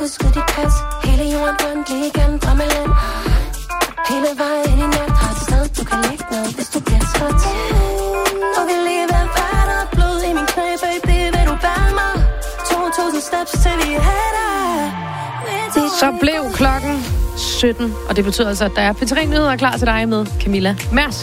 skud dit pas. Hele jorden rundt, lige igennem drømmeland. Hele vejen ind i nat. Har et sted, du kan ligge ned, hvis du bliver træt. Og vil lige være vand og blod i min knæ, baby, vil du bære mig? 2.000 steps til vi er der. Så blev klokken 17, og det betyder altså, at der er P3-nyheder klar til dig med Camilla Mærsk.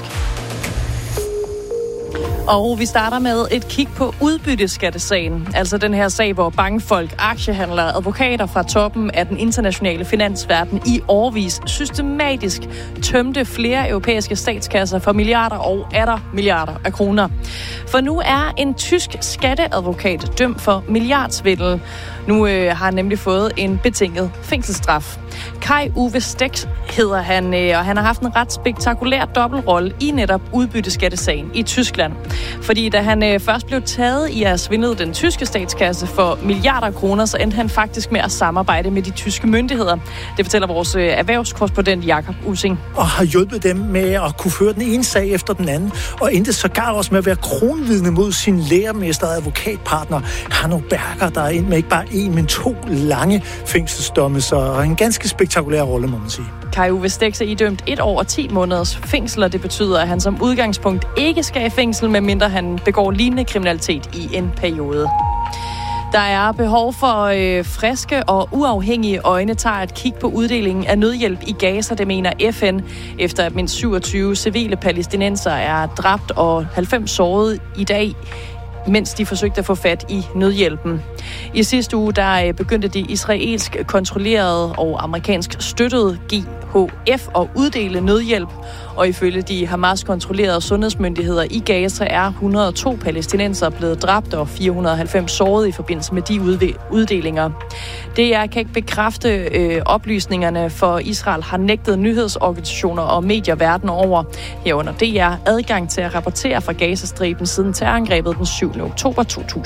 Og vi starter med et kig på udbytteskattesagen. Altså den her sag, hvor bankfolk, aktiehandlere og advokater fra toppen af den internationale finansverden i årevis systematisk tømte flere europæiske statskasser for milliarder og atter milliarder af kroner. For nu er en tysk skatteadvokat dømt for milliardsvindel. Nu har han nemlig fået en betinget fængselsstraf. Kai Uwe Stex hedder han, og han har haft en ret spektakulær dobbeltrolle i netop udbytteskattesagen i Tyskland. Fordi da han først blev taget i at have svindlet den tyske statskasse for milliarder kroner, så endte han faktisk med at samarbejde med de tyske myndigheder. Det fortæller vores erhvervskorrespondent Jakob Ussing. Og har hjulpet dem med at kunne føre den ene sag efter den anden, og endte sågar også med at være kronvidne mod sin lærermester og advokatpartner Hanno Berger, der er ind med ikke bare en, men 2 lange fængselsdomme, så en ganske spektakulær rolle, må man sige. Kai Uwe Stex er idømt 1 år og 10 måneders fængsel, og det betyder, at han som udgangspunkt ikke skal i fængsel, medmindre han begår lignende kriminalitet i en periode. Der er behov for friske og uafhængige øjne tager et kig på uddelingen af nødhjælp i Gaza, det mener FN, efter at mindst 27 civile palæstinensere er dræbt og 90 såret i dag, mens de forsøgte at få fat i nødhjælpen. I sidste uge der begyndte de israelsk kontrollerede og amerikansk støttede GHF at uddele nødhjælp, og ifølge de Hamas-kontrollerede sundhedsmyndigheder i Gaza er 102 palæstinensere blevet dræbt og 490 såret i forbindelse med de uddelinger. DR kan ikke bekræfte oplysningerne, for Israel har nægtet nyhedsorganisationer og medier verden over, herunder DR, adgang til at rapportere fra Gazastriben siden terrorangrebet den 7. oktober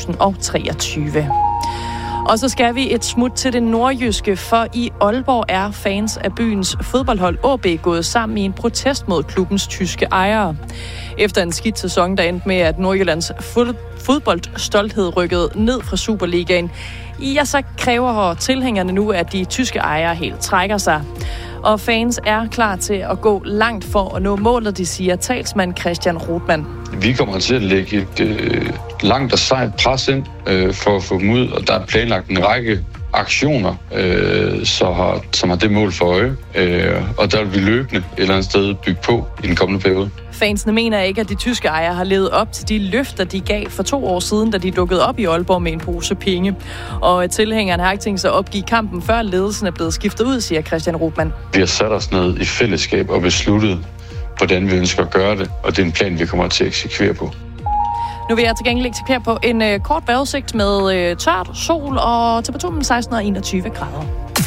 2023. Og så skal vi et smut til det nordjyske, for i Aalborg er fans af byens fodboldhold AB gået sammen i en protest mod klubbens tyske ejere. Efter en skidt sæson, der endte med, at Nordjyllands fodboldstolthed rykkede ned fra Superligaen, ja, så kræver tilhængerne nu, at de tyske ejere helt trækker sig. Og fans er klar til at gå langt for at nå målet, de siger talsmand Christian Rothmann. Vi kommer til at lægge et langt og sejt pres ind for at få dem ud, og der er planlagt en række aktioner, som har det mål for øje. Og der vil vi løbende et eller andet sted bygge på i den kommende periode. Fansene mener ikke, at de tyske ejere har levet op til de løfter, de gav for 2 år siden, da de dukkede op i Aalborg med en pose penge. Og tilhængerne har ikke tænkt sig at opgive kampen, før ledelsen er blevet skiftet ud, siger Christian Rothmann. Vi har sat os ned i fællesskab og besluttet, hvordan vi ønsker at gøre det, og det er en plan, vi kommer til at eksekvere på. Nu vil jeg til gengæld eksekvere på en kort vejrudsigt med tørt, sol og temperaturen mellem 16 og 21 grader.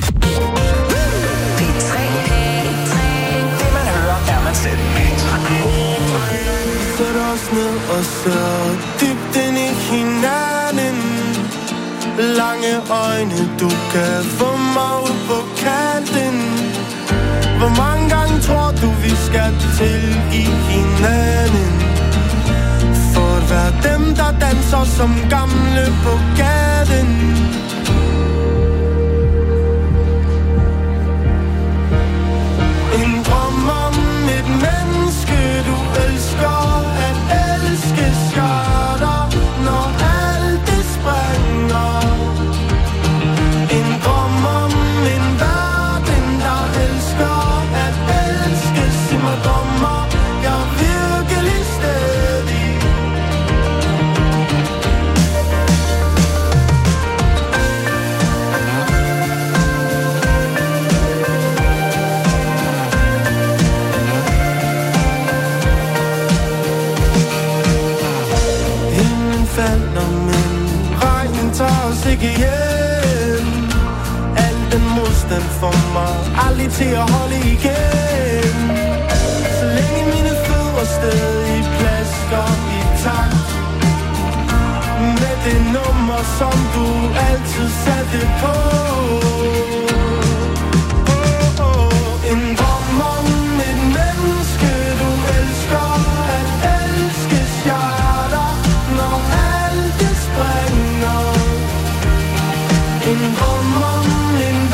Sæt os ned og så dybt ind i hinanden. Lange øjne, du kan få mig ud på kanten. Hvor mange gange tror du, vi skal til i hinanden? For at være dem, der danser som gamle på gaden. En drøm om et menneske, du elsker. At elske skørter, når alt det springer. En drøm om en verden, der elsker. At elske simmer drømmer. Jeg er virkelig stedig. Falder, men regnen tager os ikke hjem. Al den modstand får mig aldrig til at holde igen. Så længe mine fødder stadig plasker i takt med det nummer, som du altid satte på. En drøm om et menneske, du elsker. At elske hjerter, når alt det springer. En drøm om en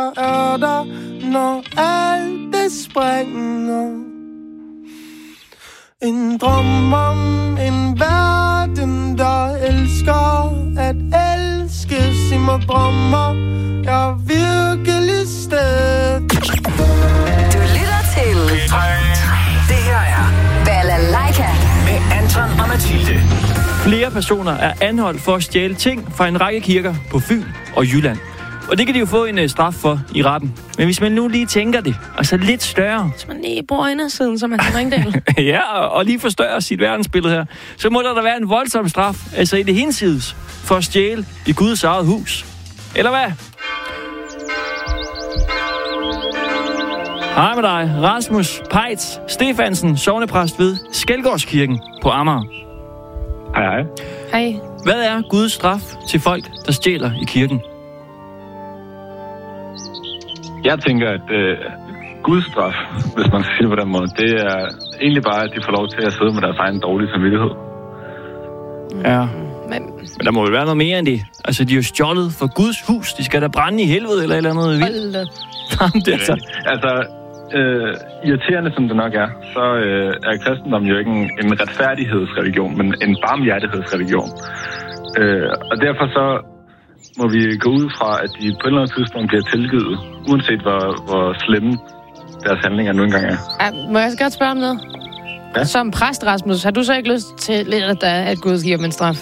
er der, når alt det springer. En drøm om en verden, der elsker at elske. Sig mig, drømmer jeg virkelig sted. Du lytter til Det her er Balalaika med Anton og Mathilde. Flere personer er anholdt for at stjæle ting fra en række kirker på Fyn og Jylland. Og det kan de jo få en straf for i retten. Men hvis man nu lige tænker det, og så lidt større... Hvis man lige bruger indersiden, som man kan Ringdal. Ja, og lige forstørre sit verdensbillede her, så må der være en voldsom straf, altså i det hinsides, for at stjæle i Guds eget hus. Eller hvad? Hej med dig, Rasmus Peitz Stefansen, sognepræst ved Skelgårdskirken på Amager. Hej, hej. Hej. Hvad er Guds straf til folk, der stjæler i kirken? Jeg tænker, at Guds straf, hvis man skal sige det på den måde, det er egentlig bare, at de får lov til at sidde med deres egen dårlige samvittighed. Ja. Men der må vel være noget mere end det. Altså, de er jo stjålet for Guds hus. De skal da brænde i helvede eller et eller andet vildt. Altså, irriterende som det nok er, så er kristendommen jo ikke en retfærdighedsreligion, men en barmhjertighedsreligion. Og derfor så må vi gå ud fra, at de på et eller andet tidspunkt bliver tilgivet, uanset hvor slemme deres handlinger nu engang er. Må jeg så godt spørge om noget? Ja? Som præst, Rasmus, har du så ikke lyst til lidt, at Gud giver dem en straf?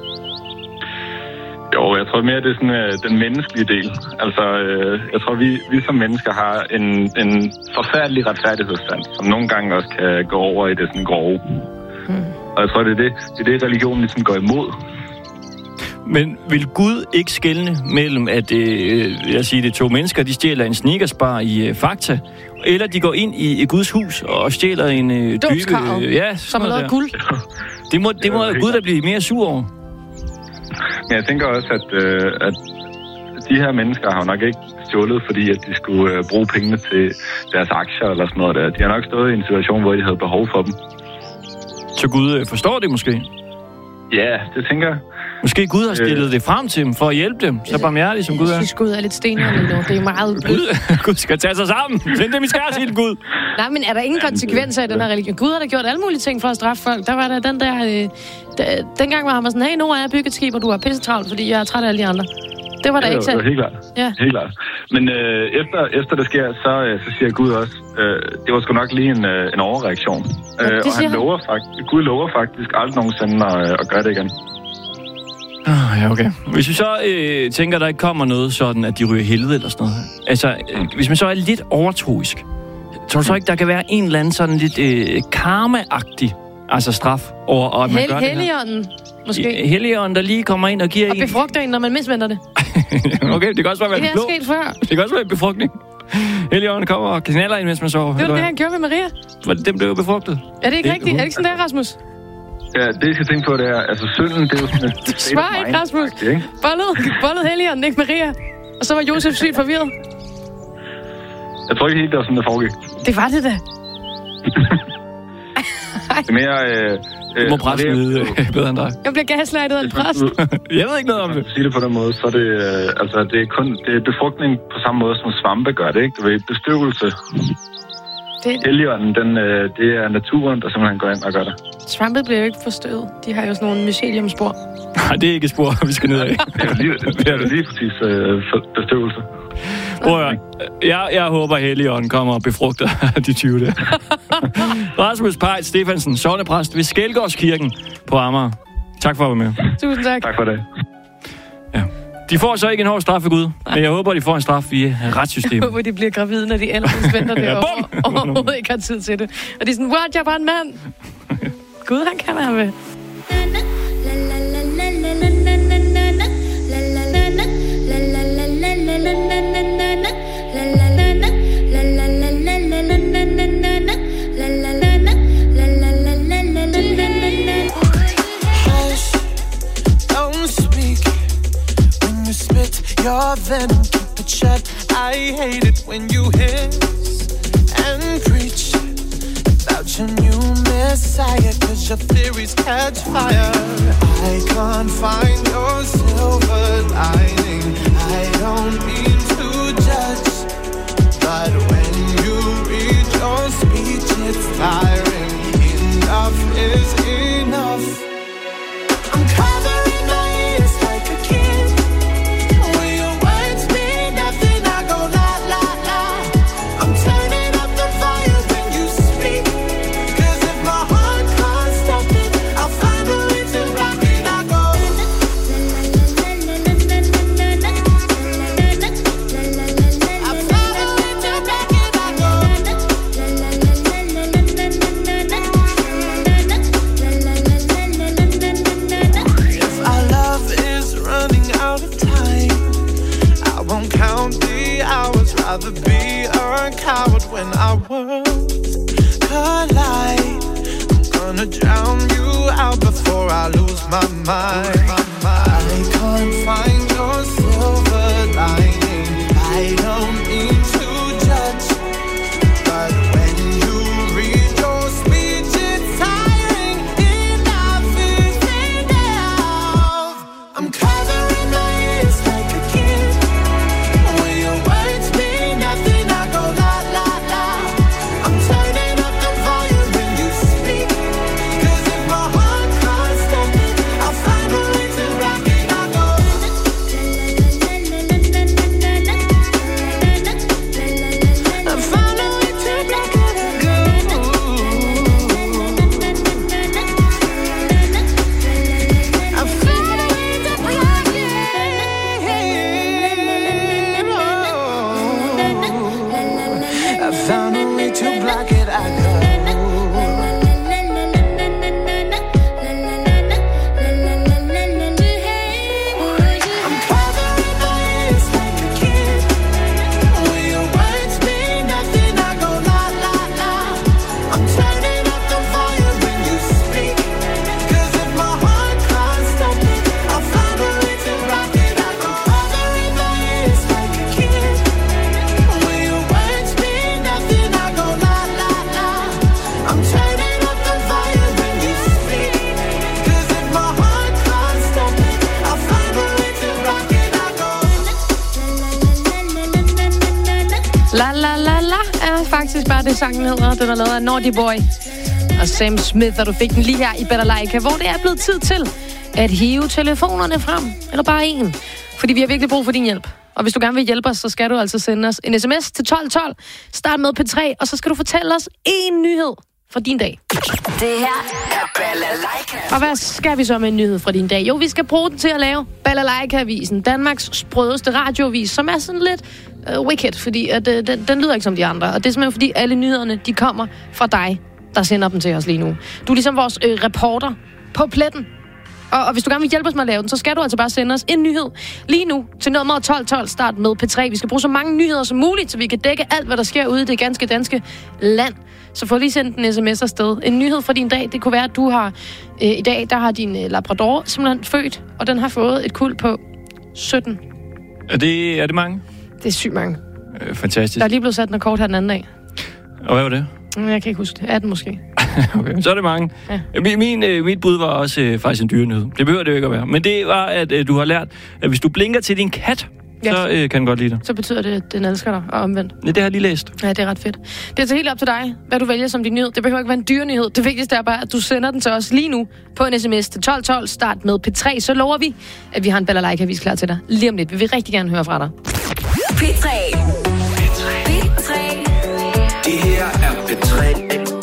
Jo, jeg tror mere, det er sådan den menneskelige del. Altså, jeg tror, vi som mennesker har en forfærdelig retfærdighedssans, som nogle gange også kan gå over i det sådan grove. Og jeg tror, det er det religionen ligesom går imod. Men vil Gud ikke skelne mellem, at det er to mennesker, de stjæler en sneakersbar i Fakta, eller de går ind i Guds hus og stjæler en dybe... som er lavet guld. Det må Gud da blive mere sur over. Men jeg tænker også, at de her mennesker har jo nok ikke stjålet, fordi at de skulle bruge pengene til deres aktier eller sådan noget der. De har nok stået i en situation, hvor de havde behov for dem. Så Gud forstår det måske? Ja, det tænker jeg. Måske Gud har stillet det frem til dem for at hjælpe dem, så barmhjertig som Gud er. Jeg synes, Gud er lidt stenere lige nu. Det er meget blødt. Gud skal tage sig sammen. Find dem i skærs i Gud. Nej, men er der ingen konsekvenser i den her religion? Gud har da gjort alle mulige ting for at straffe folk. Der var der den der... dengang var han sådan, hey, nu er jeg bygget et skib, og du er pissetravlt, fordi jeg er træt af alle de andre. Det var da ikke sandt. Helt klart. Ja. Helt klart. Men efter det sker, så siger Gud også, det var sgu nok lige en overreaktion. Og Gud lover faktisk aldrig nogensinde at gøre det igen. Ja, okay. Hvis vi så tænker, der ikke kommer noget sådan, at de ryger helvede eller sådan noget. Altså, hvis man så er lidt overtroisk, tror du så ikke, der kan være en eller anden sådan lidt karma-agtig straf over, at man gør det her? Helligånden, måske? Helligånden, der lige kommer ind og giver og befrugter en, når man misventer det. Okay, det kan også være det er sket før. Det kan også være en befrugtning. Helligånden kommer og knaller ind, mens man sover. Det var det, han gjorde med Maria. Den blev jo befrugtet. Er det ikke rigtigt? Er det ikke sådan der, Rasmus? Ja, det jeg skal tænke på, det er, altså synden, det er jo sådan et... Svar ikke, Rasmus. Bollede Helligånden, ikke Maria. Og så var Josef sygt forvirret. Jeg tror ikke helt, det var sådan, det foregik. Det var det da. Det er mere... Du må præsten vide bedre end dig. Jeg bliver gaslightet af en præst. Jeg ved ikke noget om det. Sige det på den måde, så er det... det er befrugtning på samme måde, som svampe gør det, ikke? Det er bestøvelse. Helligånden, det er naturen, der simpelthen går ind og gør det. Svampe bliver jo ikke forstøvet. De har jo sådan nogle myceliumspor. Nej, det er ikke spor, vi skal ned af. Det er lige præcis bestøvelse. Jeg håber, Helligånden kommer og befrugter de 20 der. Rasmus Peitz Stefansen, sognepræst ved Skelgårdskirken på Amager. Tak for at være med. Tusind tak. Tak for det. Ja. De får så ikke en hård straf af Gud, men jeg håber, de får en straf via retssystemet. Jeg håber, de bliver gravide, når de ellers venter det og overhovedet ikke har tid til det. Og de er sådan, what, jeg er bare en mand. Gud, han kan være med. Your venom, keep it shut. I hate it when you hiss and preach about your new messiah, 'cause your theories catch fire. I can't find your silver lining. I don't mean to judge, is enough. I'm covering my ears like a kid. When your words mean nothing, I go la la la. I'm turning up the volume when you speak. 'Cause if my heart can't stop it, I'll find a way to rock it. I go. Rather be a coward when our worlds collide. I'm gonna drown you out before I lose my mind. I can't find your silver lining. I don't mean to judge, but when you read your speech, it's tiring. Enough is enough. I'm covering my ears like a kid. When your words mean nothing, I go la la la. I'm turning up the volume when you speak. 'Cause if my heart can't stop it, I'll find a way to rock it. I go. I found a way to rock it. I go. I found a way to rock it. I found a way to block it, I go. I'm covering my ears like a kid. When your words mean nothing, I go la la la. I'm turning up the volume when you speak. 'Cause if my heart can't stop it, I'll find a way to rock it. I go. Covering my ears like a kid. When your words mean nothing, I go la la la. I'm turning up the volume when you speak. 'Cause if my heart can't stop it, I'll find a way to rock it. I go. La la la la er faktisk bare det, sangen hedder. Den er lavet af Naughty Boy og Sam Smith, og du fik den lige her i Balalaika, hvor det er blevet tid til at hive telefonerne frem. Eller bare en. Fordi vi har virkelig brug for din hjælp. Og hvis du gerne vil hjælpe os, så skal du altså sende os en sms til 1212. Start med P3, og så skal du fortælle os en nyhed fra din dag. Det her er Balalaika. Og hvad skal vi så med en nyhed fra din dag? Jo, vi skal bruge den til at lave Balalaika-avisen, Danmarks sprødeste radioavis, som er sådan lidt wicked, fordi at, den lyder ikke som de andre. Og det er simpelthen fordi alle nyhederne, de kommer fra dig, der sender dem til os lige nu. Du er ligesom vores reporter på pletten. Og hvis du gerne vil hjælpe os med at lave den, så skal du altså bare sende os en nyhed lige nu til nummer 1212. Start med P3. Vi skal bruge så mange nyheder som muligt, så vi kan dække alt, hvad der sker ude i det ganske danske land. Så få lige sendt en sms afsted. En nyhed fra din dag, det kunne være, at du har i dag, der har din labrador simpelthen født, og den har fået et kuld på 17. Er det mange? Det er sygt mange. Fantastisk. Der er lige blevet sat en rekord her den anden dag. Og hvad var det? Jeg kan ikke huske det. 18 måske. Okay, så er det mange. Ja. Mit bud var også faktisk en dyrenyhed. Det behøver det jo ikke at være. Men det var, at du har lært, at hvis du blinker til din kat, så kan den godt lide dig. Så betyder det, at den elsker dig, og omvendt. Ja, det har jeg lige læst. Ja, det er ret fedt. Det er så helt op til dig, hvad du vælger som din nyhed. Det behøver ikke være en dyrenyhed. Det vigtigste er bare, at du sender den til os lige nu på en sms til 1212. Start med P3, så lover vi, at vi har en Balalaika-avis klar til dig lige om lidt. Vi vil rigtig gerne høre fra dig. P3. Det her er P3.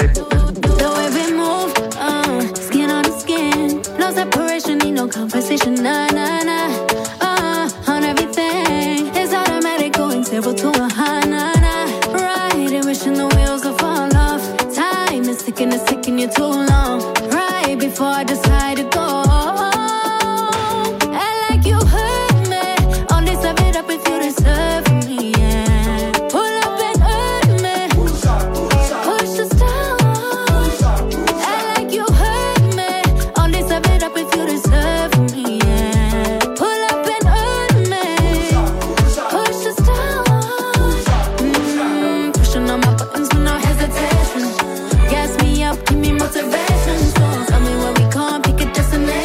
Conversation, nah, nah, nah. On everything, it's automatic, going zero to a high, nah, nah. Right, and wishing the wheels will fall off. Time is ticking you too long. Right before I decide to go. I like you hurt me. Only serve it up if you deserve me, yeah. Pull up and hurt me. Push the stars. I like you hurt me. Only serve it up if you deserve me. Motivation, so tell me where we can't pick a destination.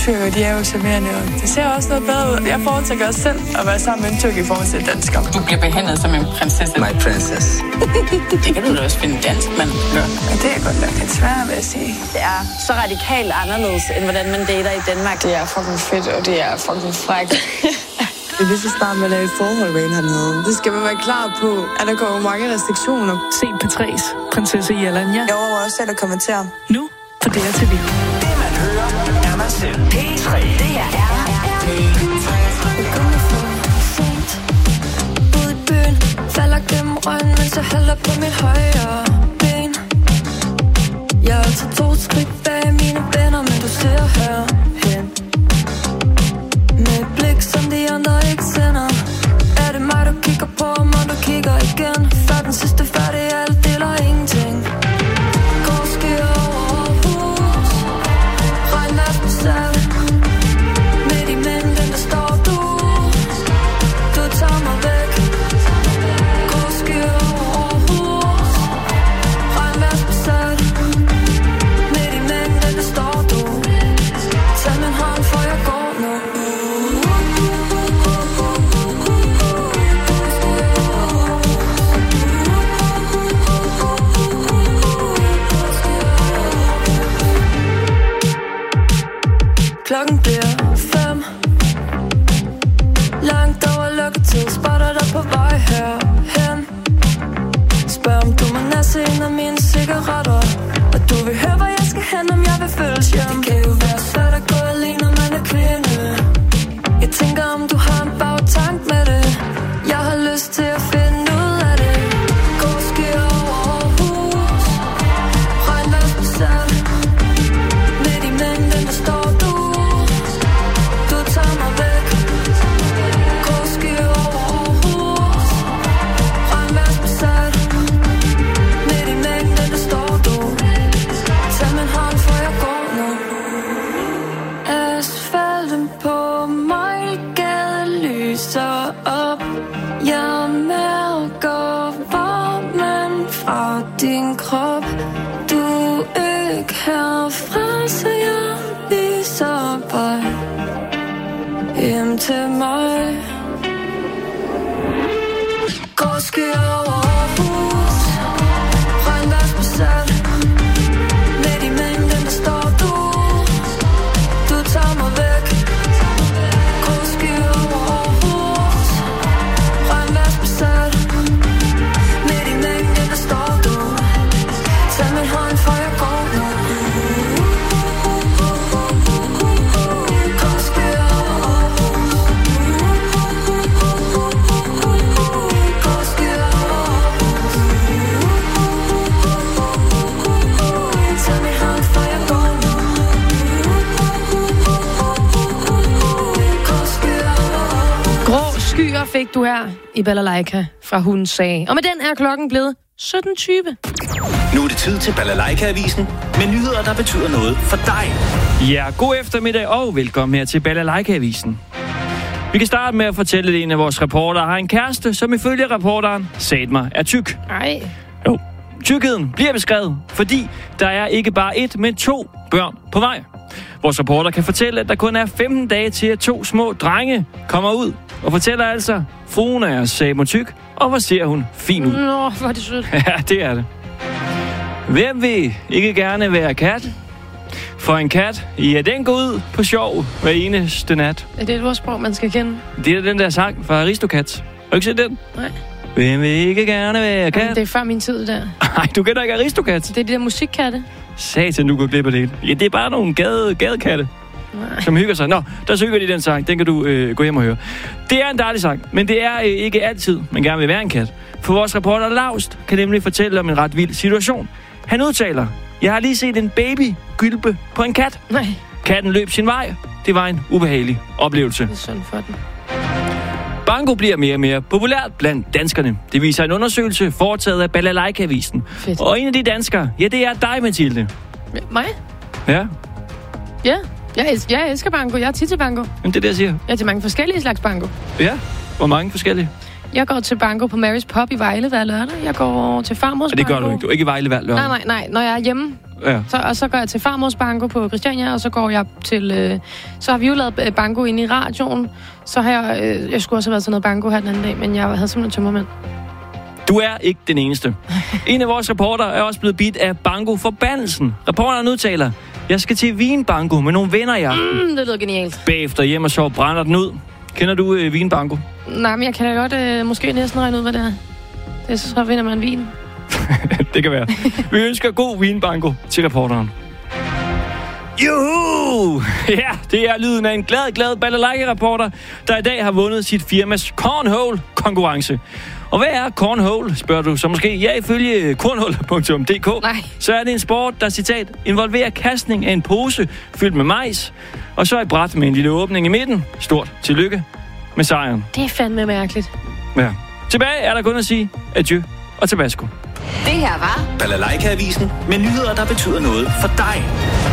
tyrker, de er jo charmerende, og det ser også noget bedre ud. Jeg foretrækker også selv at være sammen med en tyrker i forhold til en dansker. Du bliver behandlet som en prinsesse. My princess. Det kan du da også finde dansk, mand. Ja, det er godt nok lidt svært, vil jeg sige. Det er så radikalt anderledes, end hvordan man dater i Danmark. Det er fucking fedt, og det er fucking frækt. Det er lige så snart, man er i forhold med en hernede. Det skal man være klar på, at der kommer mange restriktioner. Se P3's prinsesse Jelanja. Jeg overvejer også selv at kommentere. Nu på DRTV. Det man hører, er mig selv. P3. Det her er ud i byen, falder gennem røgen, mens jeg hælder på mit højre ben. Jeg er altid 2 skridt bag mine venner, men du ser herhen. Med et blik, som de andre ikke sender. Er det mig, du kigger på, og du kigger igen? Før den sidste færdig, alt deler ingenting. Går skyer over hus, regnvejr på salg. Midt i mængden, der står du. Du tager mig væk. Går skyer over hus, regnvejr på salg. Midt i mængden, der står du. Tag min hånd, for jeg går nu. Klokken bliver 5. Langt over lukketid, spotter dig på vej herhen. Spørg om du må nasse en af mine cigaretter. Og du vil høre, hvor jeg skal hen, om jeg vil følges hjem. Det kan jo være svært at gå alene, når man er kvinde. Jeg tænker, om du har en bagtank med det. Jeg har lyst til at finde ud af det. Gå skyer over hus, regnvejr på salg. Midt i mængden, der står du. Du tager mig væk. Gå skyer over hus, regnvejr på salg. Midt i mængden, der står du. Tag min hånd, for jeg går nu. Asfalten på Mejlgade lyser op. Jeg mærker varmen fra din krop. Du er ikke herfra, så jeg viser vej hjem til mig. Går skyer over hus, regnvejr på salg. Midt i mængden, der står du. Du tager mig væk. Går skyer over hus, regnvejr på salg. Midt i mængden, der står du. Tag min hånd, for jeg går nu. Går skyer over hus. Går skyer over hus. Tag min hånd, for jeg går nu. Går skyer over hus. Grå skyer fik du her i Balalaika fra Hun Sagde. Og med den er klokken blevet 17:20. Nu er det tid til Balalaika-avisen med nyheder, der betyder noget for dig. Ja, god eftermiddag og velkommen her til Balalaika-avisen. Vi kan starte med at fortælle, at en af vores reportere har en kæreste, som ifølge reporteren satme er tyk. Ej. Jo, tykkheden bliver beskrevet, fordi der er ikke bare 1, men 2 børn på vej. Vores reporter kan fortælle, at der kun er 15 dage til, at 2 små drenge kommer ud. Og fortæller altså, fruen er satme tyk, og hvor ser hun fin ud. Nå, hvor er det sødt. Ja, det er det. Hvem vil ikke gerne være kat? For en kat, ja, den går ud på sjov hver eneste nat. Er det et ordsprog, man skal kende? Det er den der sang fra Aristocats. Har du ikke set den? Nej. Hvem vil ikke gerne være kat? Jamen, det er før min tid der. Nej, du kender ikke Aristocats. Det er de der musikkatte. Satan, du går glip af det hele. Ja, det er bare nogle gadekatte, som hygger sig. Nå, der synger de den sang. Den kan du gå hjem og høre. Det er en dejlig sang, men det er ikke altid, man gerne vil være en kat. For vores reporter Laust kan nemlig fortælle om en ret vild situation. Han udtaler, jeg har lige set en baby gylpe på en kat. Nej. Katten løb sin vej. Det var en ubehagelig oplevelse. Det er synd for den. Banko bliver mere og mere populært blandt danskerne. Det viser en undersøgelse foretaget af Balalaika-avisen. Fedt. Og en af de danskere, ja, det er dig, Mathilde. Mig? Ja. Ja, jeg elsker banko. Jeg er tit til banko. Jamen, det er det, jeg siger. Jeg er til mange forskellige slags banko. Ja, hvor mange forskellige? Jeg går til banko på Mary's Pub i Vejle hver lørdag. Jeg går til farmors banko. Det gør du ikke. Du er ikke i Vejle hver lørdag. Nej. Når jeg er hjemme Ja. Så går jeg til farmors banko på Christiania, og så går jeg til... så har vi jo lavet banko inde i radioen. Så har jeg skulle også have været til noget banko her den anden dag, men jeg havde simpelthen tømmermænd. Du er ikke den eneste. En af vores reporter er også blevet bidt af banko-forbandelsen. Reporteren udtaler, jeg skal til vinbanko med nogle venner i aften. Det lyder genialt. Bagefter hjem og så brænder den ud. Kender du vinbanko? Nej, men jeg kan da godt måske næsten regne ud, hvad det er. Det så vinder man vin. Det kan være. Vi ønsker god vinbanko til reporteren. Juhu! Ja, det er lyden af en glad balalaika-reporter, der i dag har vundet sit firmas Cornhole-konkurrence. Og hvad er cornhole, spørger du så måske? Ja, ifølge cornhole.dk, så er det en sport, der, citat, involverer kastning af en pose fyldt med majs, og så et bræt med en lille åbning i midten. Stort tillykke med sejren. Det er fandme mærkeligt. Ja. Tilbage er der kun at sige adieu og tabasco. Det her var Balalaika-avisen med nyheder, der betyder noget for dig.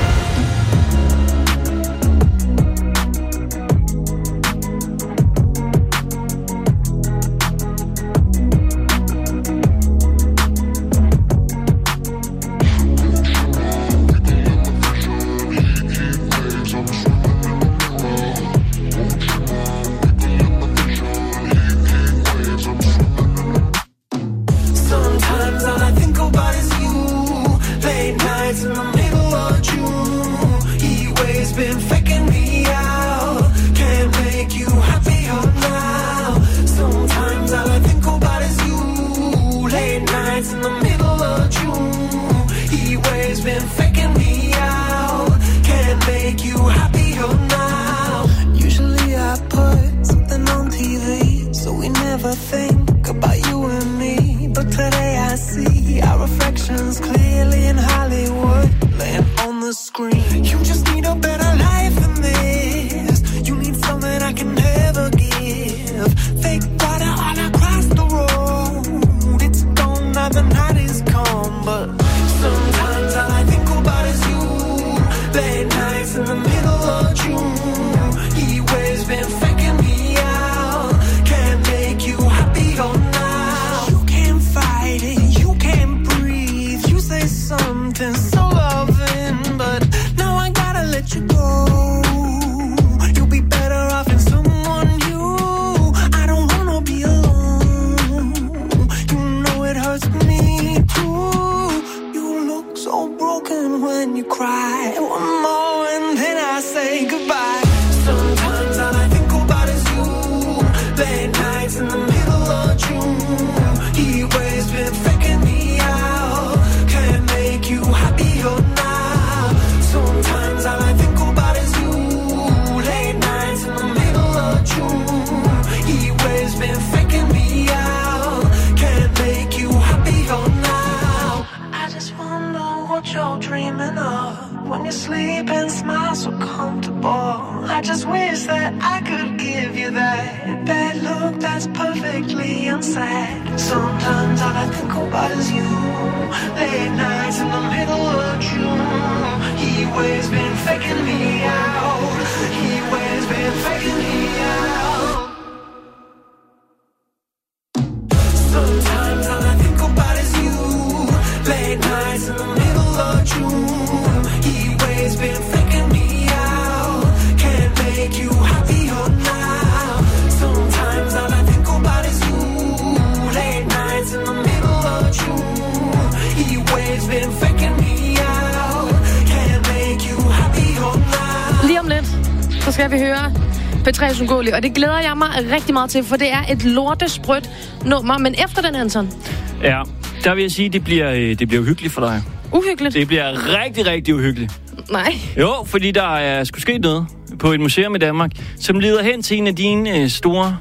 Og det glæder jeg mig rigtig meget til, for det er et lortesprødt nummer. Men efter den, Anton? Ja, der vil jeg sige, det bliver uhyggeligt for dig. Uhyggeligt? Det bliver rigtig, rigtig uhyggeligt. Nej. Jo, fordi der er sgu sket noget på et museum i Danmark, som leder hen til en af dine store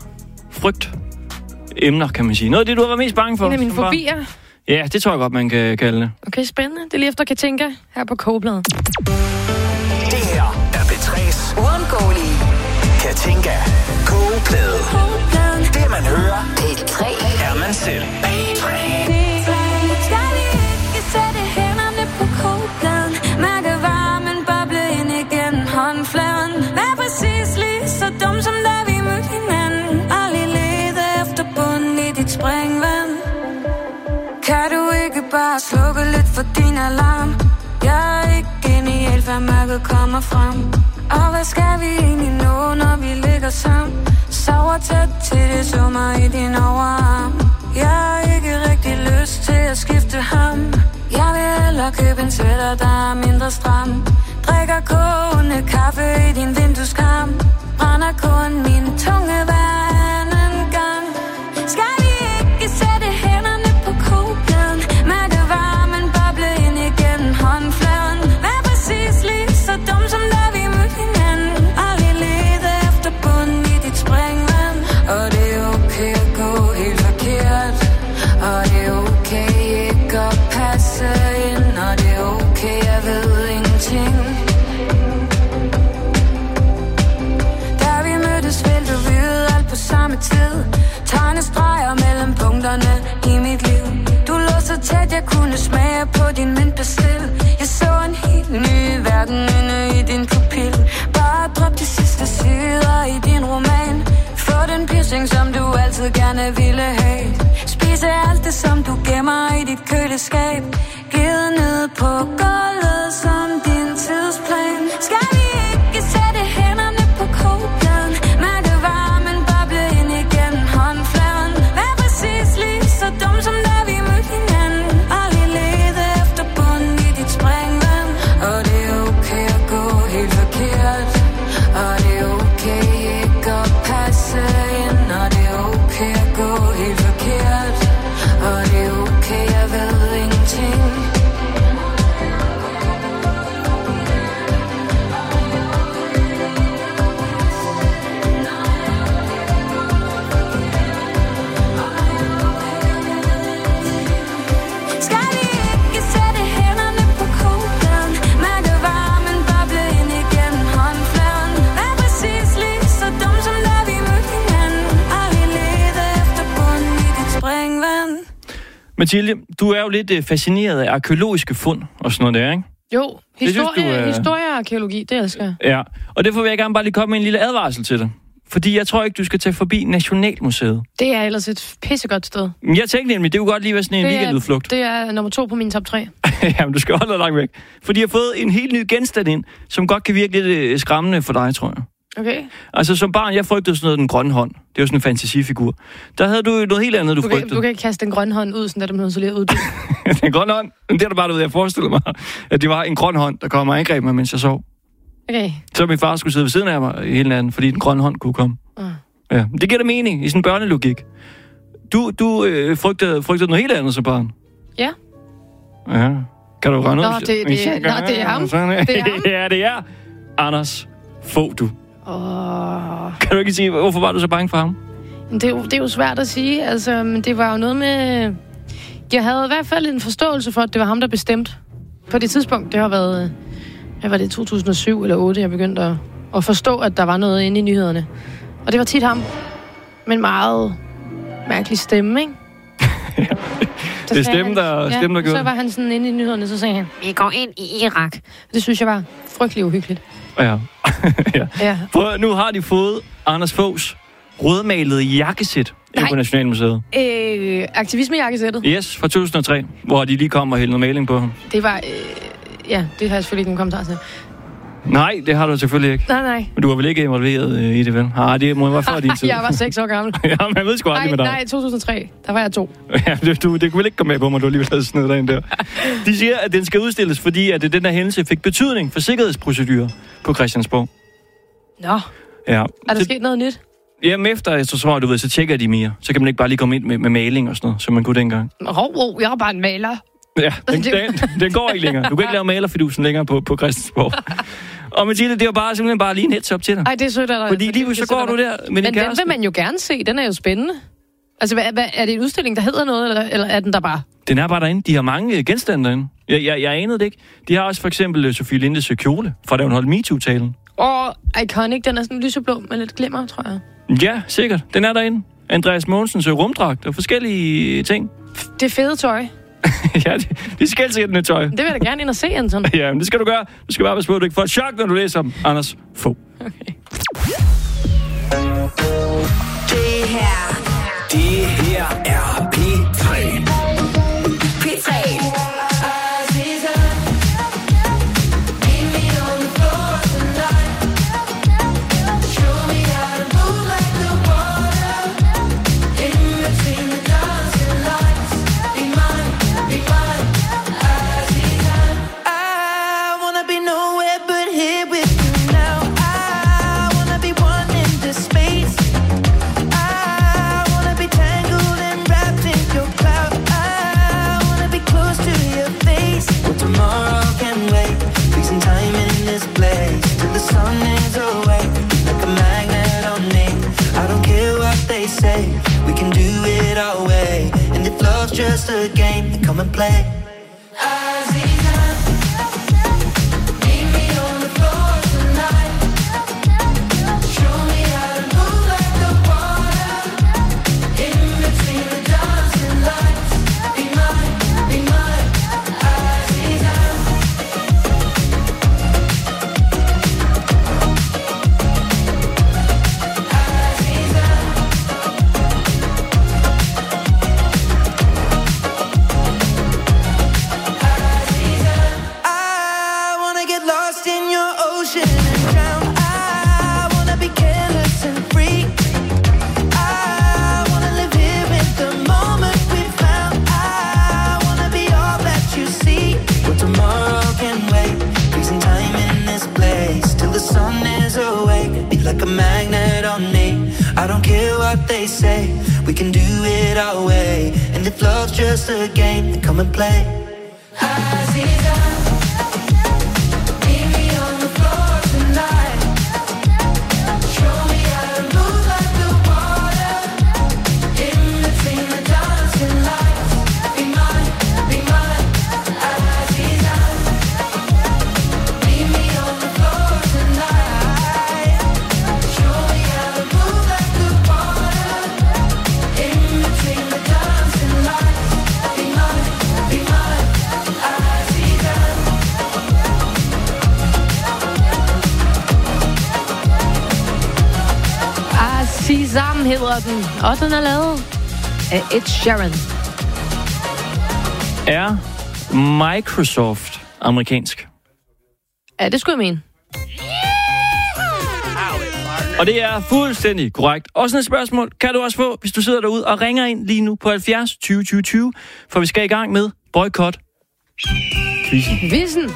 frygtemner, kan man sige. Noget af det, du har været mest bange for. En af mine fobier. Ja, det tror jeg godt, man kan kalde det. Okay, spændende. Det er lige efter Katinka her på Kogebladet. Det her er P3's uundgåelige Katinka Kogebladet. Det man hører, P3 er man selv. Skal vi ikke sætte hænderne på kogebladen? Mærke varmen boble ind igennem håndfladen. Vær præcis lige så dum som da vi mødte hinanden. Aldrig lede efter bunden i dit springvand. Kan du ikke bare slukke lidt for din alarm? Jeg hvad mørket kommer frem. Og hvad skal vi egentlig nå, når vi ligger sammen? Sover tæt til det summer i din overarm. Jeg har ikke rigtig lyst til at skifte ham. Jeg vil hellere købe en sweater, der er mindre stram. Drikker kogende kaffe i din vindueskarm. Brænder kun min tunge hver anden gang. Skal vi ikke sætte hænderne på kogepladen? Mærke varmen boble ind igennem håndfladen. Vær præcis lige så dum som da vi mødte hinanden. Aldrig lede efter bunden i dit springvand. Og det er okay at gå helt forkert. Og det er okay ikke at passe ind. Og det er okay, jeg ved ingenting. Da vi mødtes, ville du vide alt på samme tid. Tegne streger mellem punkterne i mit liv. Du lå så tæt, jeg kunne smage på din mintpastil. Jeg så en helt ny verden inde i din pupil. Bare drop de sidste sider i din roman. Få den piercing, som du altid gerne ville have. Spise alt det, som du gemmer i dit køleskab. Givet ned på gulvet som din tidsplan. Skal vi ikke sætte hænderne på kogepladen? Mærke varmen boble ind igennem håndfladen. Vær præcis lige så dum som da vi mødte hinanden. Aldrig lede efter bunden i dit springvand. Og det er okay at gå helt forkert. Og det er okay ikke at passe ind. Og det er okay at gå helt forkert. Og det er okay, jeg ved ingenting. Skal vi ikke sætte hænderne på kogepladen? Mærke varmen boble ind igennem håndfladen. Vær præcis lige så dum som da vi mødte hinanden. Aldrig lede efter bunden i dit springvand. Mathilde, du er jo lidt fascineret af arkeologiske fund og sådan noget der, ikke? Jo, historie og arkeologi, det elsker jeg. Ja, og derfor vil jeg gerne bare lige komme med en lille advarsel til dig. Fordi jeg tror ikke, du skal tage forbi Nationalmuseet. Det er ellers et pissegodt sted. Jeg tænkte nemlig, det kunne godt lige være sådan en weekendudflugt. Det er nummer 2 på min top 3. Jamen, du skal holde dig langt væk. Fordi jeg har fået en helt ny genstand ind, som godt kan virke lidt skræmmende for dig, tror jeg. Okay. Altså, som barn, jeg frygtede sådan noget, den grønne hånd. Det er jo sådan en fantasifigur. Der havde du noget helt andet, du frygtede. Du kan ikke kaste den grønne hånd ud, sådan at den så lige ud. Den grønne hånd? Det er der bare, du ved, jeg forestillede mig, at det var en grøn hånd, der kommer og angreb mig, mens jeg sov. Okay. Så min far skulle sidde ved siden af mig i hele natten, fordi den grønne hånd kunne komme. Ja, det giver da mening i sådan en børnelogik. Du frygtede noget helt andet som barn. Ja. Ja. Kan du rende ud? Nå, det er ham. Det er ham. Ja, det er Anders Fogh, du. Kan du ikke sige, hvorfor var du så bange for ham? Det er jo svært at sige. Altså, men det var jo noget med... Jeg havde i hvert fald en forståelse for, at det var ham, der bestemte. På det tidspunkt, det har været... Hvad var det, 2007 eller 2008, jeg begyndte at forstå, at der var noget inde i nyhederne. Og det var tit ham. Men meget mærkelig stemme, ikke? Ja. Det er stemme, der gjorde. Så var han sådan inde i nyhederne, så sagde han, vi går ind i Irak. Det synes jeg var frygtelig uhyggeligt. Ja. Ja. Prøv, nu har de fået Anders Foghs rødmalede jakkesæt på Nationalmuseet. Aktivisme-jakkesættet? Yes, fra 2003, hvor de lige kom og hældte noget maling på ham. Det var... ja, det har jeg selvfølgelig ikke nogen kommentar til. Nej, det har du selvfølgelig ikke. Nej. Men du var vel ikke involveret i det, vel? Det må være før din tid. Jeg var 6 år gammel. Ja, men jeg ved sgu aldrig med dig. Nej, 2003. Der var jeg 2. Ja, det kunne vel ikke komme med på mig, du alligevel havde snedet dig ind der. De siger, at den skal udstilles, fordi at den her hændelse fik betydning for sikkerhedsprocedurer på Christiansborg. Nå. Ja. Er der sket noget nyt? Jamen efter, så tror jeg, du ved, så tjekker de mere. Så kan man ikke bare lige komme ind med maling og sådan noget, som man kunne dengang. Jeg er bare en maler. Ja, den går ikke længere. Du kan ikke lave malerfidusen længere på Christiansborg. Og Mathilde, det var simpelthen bare lige en heads-up til dig. Ej, det er sødt af dig. Fordi lige så går du der med din kæreste. Men den vil man jo gerne se. Den er jo spændende. Altså, hvad, er det en udstilling, der hedder noget, eller er den der bare? Den er bare derinde. De har mange genstande derinde. Jeg anede det ikke. De har også for eksempel Sofie Lindes kjole, fra da hun holdt MeToo-talen. Iconic. Den er sådan lyseblå med lidt glimmer, tror jeg. Ja, sikkert. Den er derinde. Andreas Mogensens rumdragt og forskellige ting. Det er fede tøj. Ja, det skal sikkert noget tøj. Det vil jeg da gerne ind og se, Anton. Ja, men det skal du gøre. Du skal bare passe på, at du ikke får et chok, når du læser om Anders Fogh. Okay. Det her er P3. P3. just a game, then come and play. Like a magnet on me, I don't care what they say. We can do it our way. And if love's just a game, then come and play. Sammen hedder den, og den er lavet af Ed Sheeran. Er Microsoft amerikansk? Ja, det skulle jeg mene. Og det er fuldstændig korrekt. Og sådan et spørgsmål kan du også få, hvis du sidder derude og ringer ind lige nu på 70 20 20 20, for vi skal i gang med boykot-quizzen.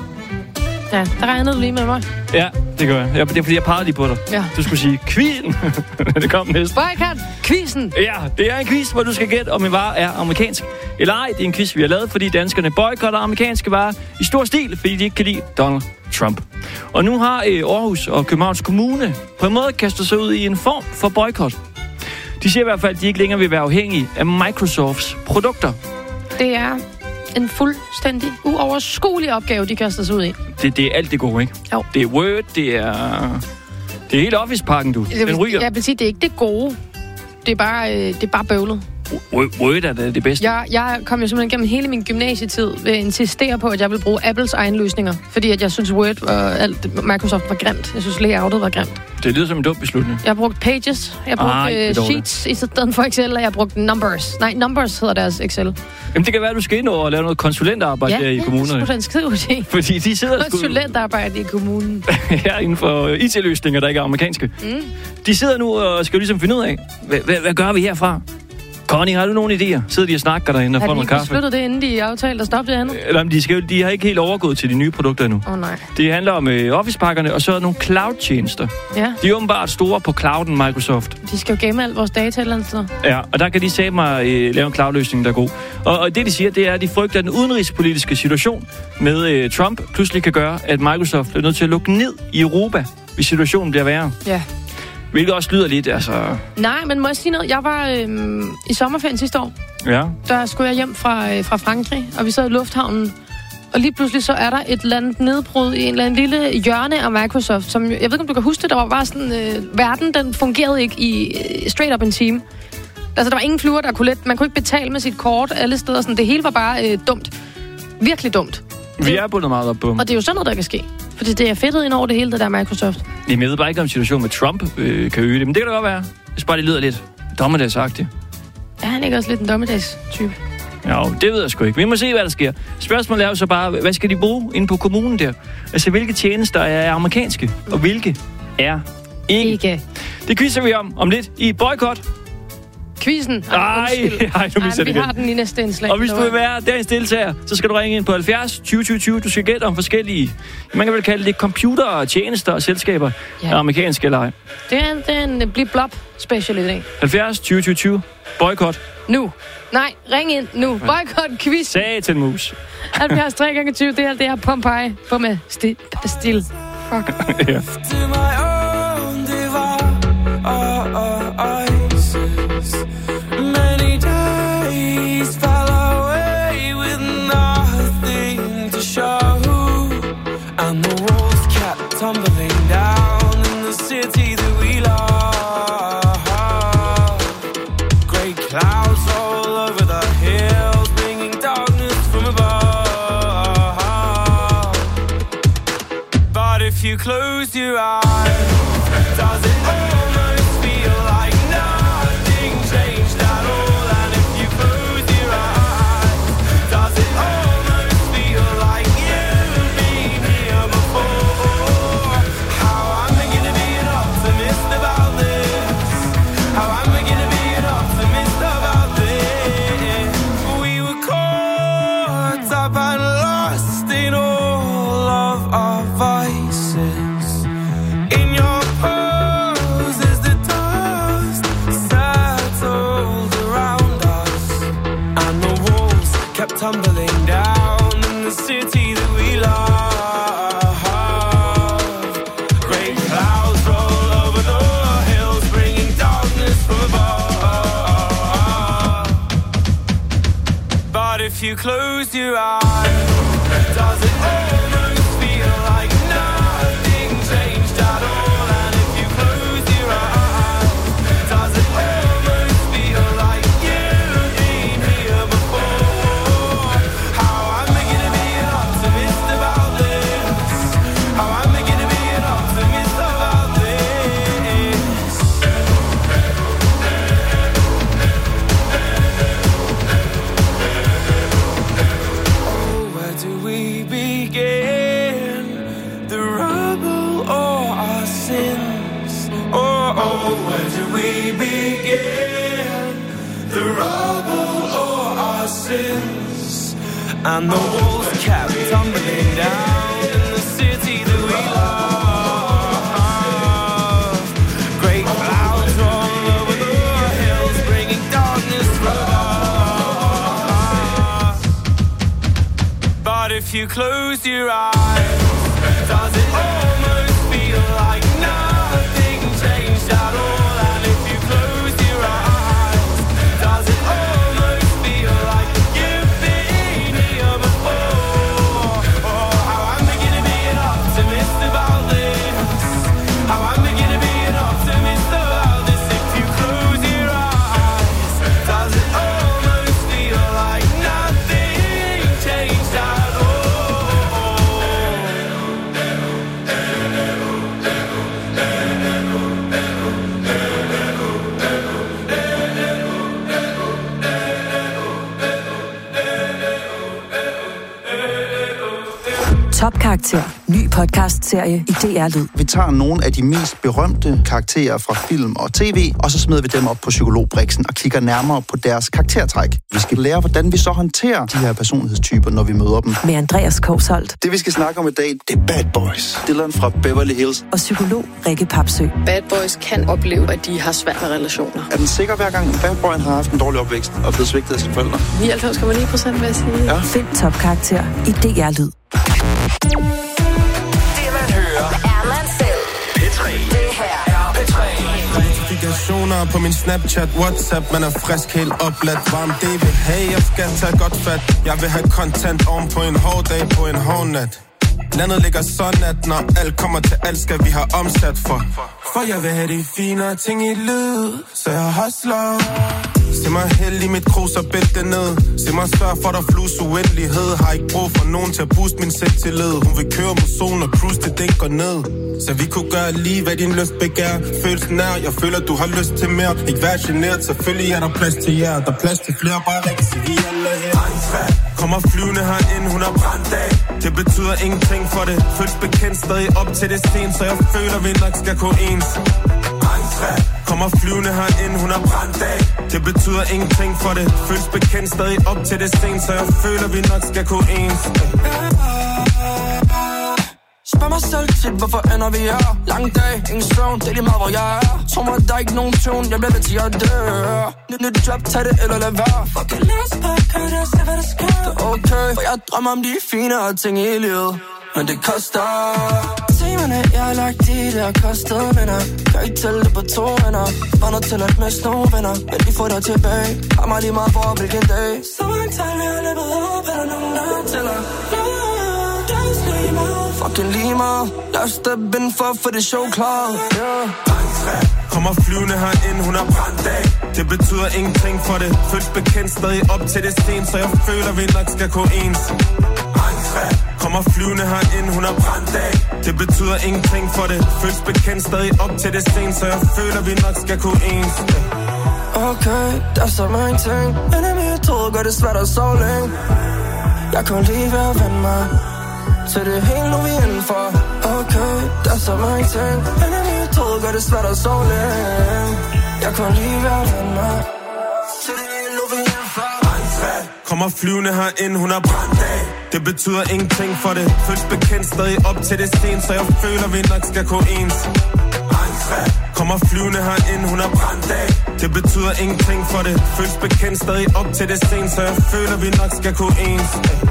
Ja, der regnede du lige med mig. Ja, det gør jeg. Det er fordi, jeg pegede lige på dig. Ja. Du skulle sige quizzen. Det kom næsten. Boykot-quizzen. Ja, det er en quiz, hvor du skal gætte, om en vare er amerikansk eller ej. Det er en quiz, vi har lavet, fordi danskerne boykotter amerikanske varer i stor stil, fordi de ikke kan lide Donald Trump. Og nu har Aarhus og Københavns Kommune på en måde kastet sig ud i en form for boykot. De siger i hvert fald, at de ikke længere vil være afhængige af Microsofts produkter. Det er en fuldstændig uoverskuelig opgave, de kaster sig ud i. Det er alt det gode, ikke? Jo. Det er Word, det er hele Office-pakken, du. Den ryger. Jeg vil sige, det er ikke det gode. Det er bare bøvlet. Word er det bedste. Jeg kom jo simpelthen gennem hele min gymnasietid ved at insistere på, at jeg ville bruge Apples egen løsninger. Fordi at jeg synes, Word og alt Microsoft var grimt. Jeg synes, layoutet var grimt. Det lyder som en dum beslutning. Jeg har brugt Pages, jeg har brugt Sheets i stedet for Excel, og jeg har brugt Numbers. Nej, Numbers hedder deres Excel. Jamen, det kan være, at du skal ind og lave noget konsulentarbejde der i kommunerne. Ja, det skulle den skrive. Fordi de sidder konsulentarbejde i kommunen. Her inden for IT-løsninger, der ikke er amerikanske. De sidder nu og skal jo ligesom finde ud af, hvad gør vi herfra? Connie, har du nogle idéer? Sidder de og snakker derinde og får noget kaffe? Har de besluttet det, inden de aftalte at stoppe det andet? Eller de har ikke helt overgået til de nye produkter endnu. Nej. Det handler om Office-pakkerne, og så nogle cloud-tjenester. Ja. De er åbenbart store på clouden, Microsoft. De skal jo gemme alt vores data et eller andet sted. Ja, og der kan de sige mig lave en cloud-løsning, der er god. Og det, de siger, det er, at de frygter, at den udenrigspolitiske situation med Trump pludselig kan gøre, at Microsoft bliver nødt til at lukke ned i Europa, hvis situationen bliver værre. Ja. Hvilket også lyder lidt, altså... Nej, men må jeg sige noget? Jeg var i sommerferien sidste år. Ja. Der skulle jeg hjem fra Frankrig, og vi sad i lufthavnen. Og lige pludselig så er der et eller andet nedbrud i en eller anden lille hjørne af Microsoft, som... Jeg ved ikke, om du kan huske det, der var bare sådan... verden, den fungerede ikke i straight up en time. Altså, der var ingen flyver, der kunne let... Man kunne ikke betale med sit kort alle steder. Sådan. Det hele var bare dumt. Virkelig dumt. Vi er bundet meget op på. Og det er jo sådan noget, der kan ske. Fordi det er fedtet ind over det hele, det der Microsoft. Jeg ved bare ikke, om situationen med Trump kan øge det. Men det kan da godt være. Hvis bare det lyder lidt dommedagsagtigt. Ja, han er ikke også lidt en dommedagstype? Ja, det ved jeg sgu ikke. Vi må se, hvad der sker. Spørgsmålet er jo så bare, hvad skal de bruge inde på kommunen der? Altså, hvilke tjenester er amerikanske, og hvilke er ikke? Det quizzer vi om lidt i boykot. Quizzen. Nej, nu misser vi har den i næste indslag. Og hvis du vil være dagens deltager, så skal du ringe ind på 70 20 20 20. Du skal gætte om forskellige, man kan vel kalde det computer, tjenester og selskaber, amerikanske eller ej. Det er en blip-blop special i dag. 70 20 20 20. Boykot. Nu. Nej, ring ind nu. Boykot quiz. Satan mus. 70 3x20, det er Pompeji. På med stil. Fuck. Ja. Many days fell away. your eyes, does it almost feel like nothing changed at all? And if you close your eyes, does it almost feel like you've been here before? How am I gonna be an optimist about this? How am I gonna be an optimist about this? We were caught up and lost in all of our vices. In your pose as the dust settled around us, and the walls kept tumbling down in the city that we love. Great clouds roll over the hills, bringing darkness from above. But if you close your eyes, does it almost feel like nothing changed at all? And if you close your eyes, does it almost feel like you've been here before? How am I gonna be an optimist about this? How am I gonna be an optimist about this? Oh, where do we begin? The rubble or our sins? Oh, where do we begin? The rubble or our sins? And the walls kept tumbling down in the city that we love. Great clouds roll over the hills, bringing darkness from above. But if you close your eyes, does it almost feel like nothing changed at all? And if you close your eyes, does it almost feel like you've been here before? Oh, how am I gonna be an optimist about this? How am I gonna be an optimist about this? If you close your eyes, does it almost feel like nothing changed at all? Topkarakter. Ny podcastserie i DR Lyd. Vi tager nogle af de mest berømte karakterer fra film og tv, og så smider vi dem op på Psykologbriksen og kigger nærmere på deres karaktertræk. Vi skal lære, hvordan vi så håndterer de her personlighedstyper, når vi møder dem. Med Andreas Kousholt. Det, vi skal snakke om i dag, det er Bad Boys. Dylan fra Beverly Hills. Og psykolog Rikke Papsø. Bad Boys kan opleve, at de har svært med relationer. Er den sikker hver gang, Bad Boyen har haft en dårlig opvækst og blevet svigtet af sine forældre? 99,9% vil jeg sige. Ja. Find Topkarakter i DR Lyd. Notifikationer på min Snapchat, WhatsApp, man er frisk, helt opladt, varm DB. Hey, jeg skal tage godt fat. Jeg vil have content oven på en hård dag, på en hård nat. Landet ligger sådan, at når alt kommer til alt, skal vi have omsat for jeg vil have de finere ting i lyd, så jeg hustler. Se mig hælde i mit krus og bælte ned. Se mig sørge for, der flus uendelighed. Har ikke brug for nogen til at booste min selvtillid. Hun vil køre mod solen og cruise til den går ned. Så vi kunne gøre lige, hvad din lyst begær. Følelsen er, jeg føler, du har lyst til mere. Ikke vær generet, selvfølgelig er der plads til jer. Der er plads til flere, bare rigtig sig, vi alle her. Kommer flyvende herind, hun er brændt af. Det betyder ingenting for det. Føles bekendt stadig op til det scene, så jeg føler, vi nok skal gå ens. Kommer flyvende herind, hun er brændt af. Det betyder ingenting for det. Føles bekendt stadig op til det scene, så jeg føler, vi nok skal gå ens. Spørg mig selv tit, hvorfor ender vi her? Lang dag, ingen søvn, det er lige meget, hvor jeg er. Tror mig, der er ikke nogen tune, jeg bliver ved til at dø. Nyt job, tag det eller lad være. Fuck it, lad os bare køre det og se, hvad der sker. Det er okay, for jeg drømmer om de finere ting i livet. Men det koster. Timerne, jeg har lagt i det har kostet, venner. Kan ikke tælle det på 2 venner. Var nødt til at miste nogle venner. Men vi får dig tilbage. Har mig lige meget for hvilken dag. Så mange tal, jeg har løbet op, er der nogen, der tæller. Fucking lige meget. Lad os steppe ind for at få det show klar. Kommer flyvende herind, hun er brændt af. Det betyder ingenting for det. Føles bekendt stadig op til det scene, så jeg føler, vi nok skal gå ens. Kommer flyvende herind, hun er brændt af. Det betyder ingenting, for det føles bekendt stadig op til det scene, så jeg føler, vi nok skal kunne ens. Okay, der er så mange ting. Enemy, jeg troede, gør det svært at sove længe. Jeg kunne lige være at vende mig til det hele, nu vi er indenfor. Okay, der er så mange ting. Enemy, jeg troede, gør det svært at sove længe. Jeg kunne lige være at vende mig til det hele, nu vi er indenfor. Kommer flyvende herind, hun er brændt af. Det betyder ingenting, for det føles bekendt stadig op til det scene, så jeg føler, vi nok skal kunne ens. Kommer flyvende herind, hun er brændt af. Det betyder ingenting, for det føles bekendt stadig op til det scene, så jeg føler, vi nok skal kunne ens.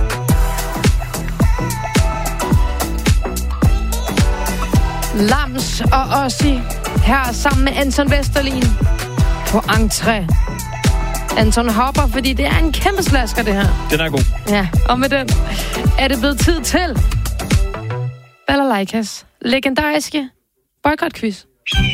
Lams og Ossi her sammen med Anton Vesterlin på Entré. Anton hopper, fordi det er en kæmpe slasker, det her. Den er god. Ja, og med den er det blevet tid til Balalaikas legendariske boykot-quiz.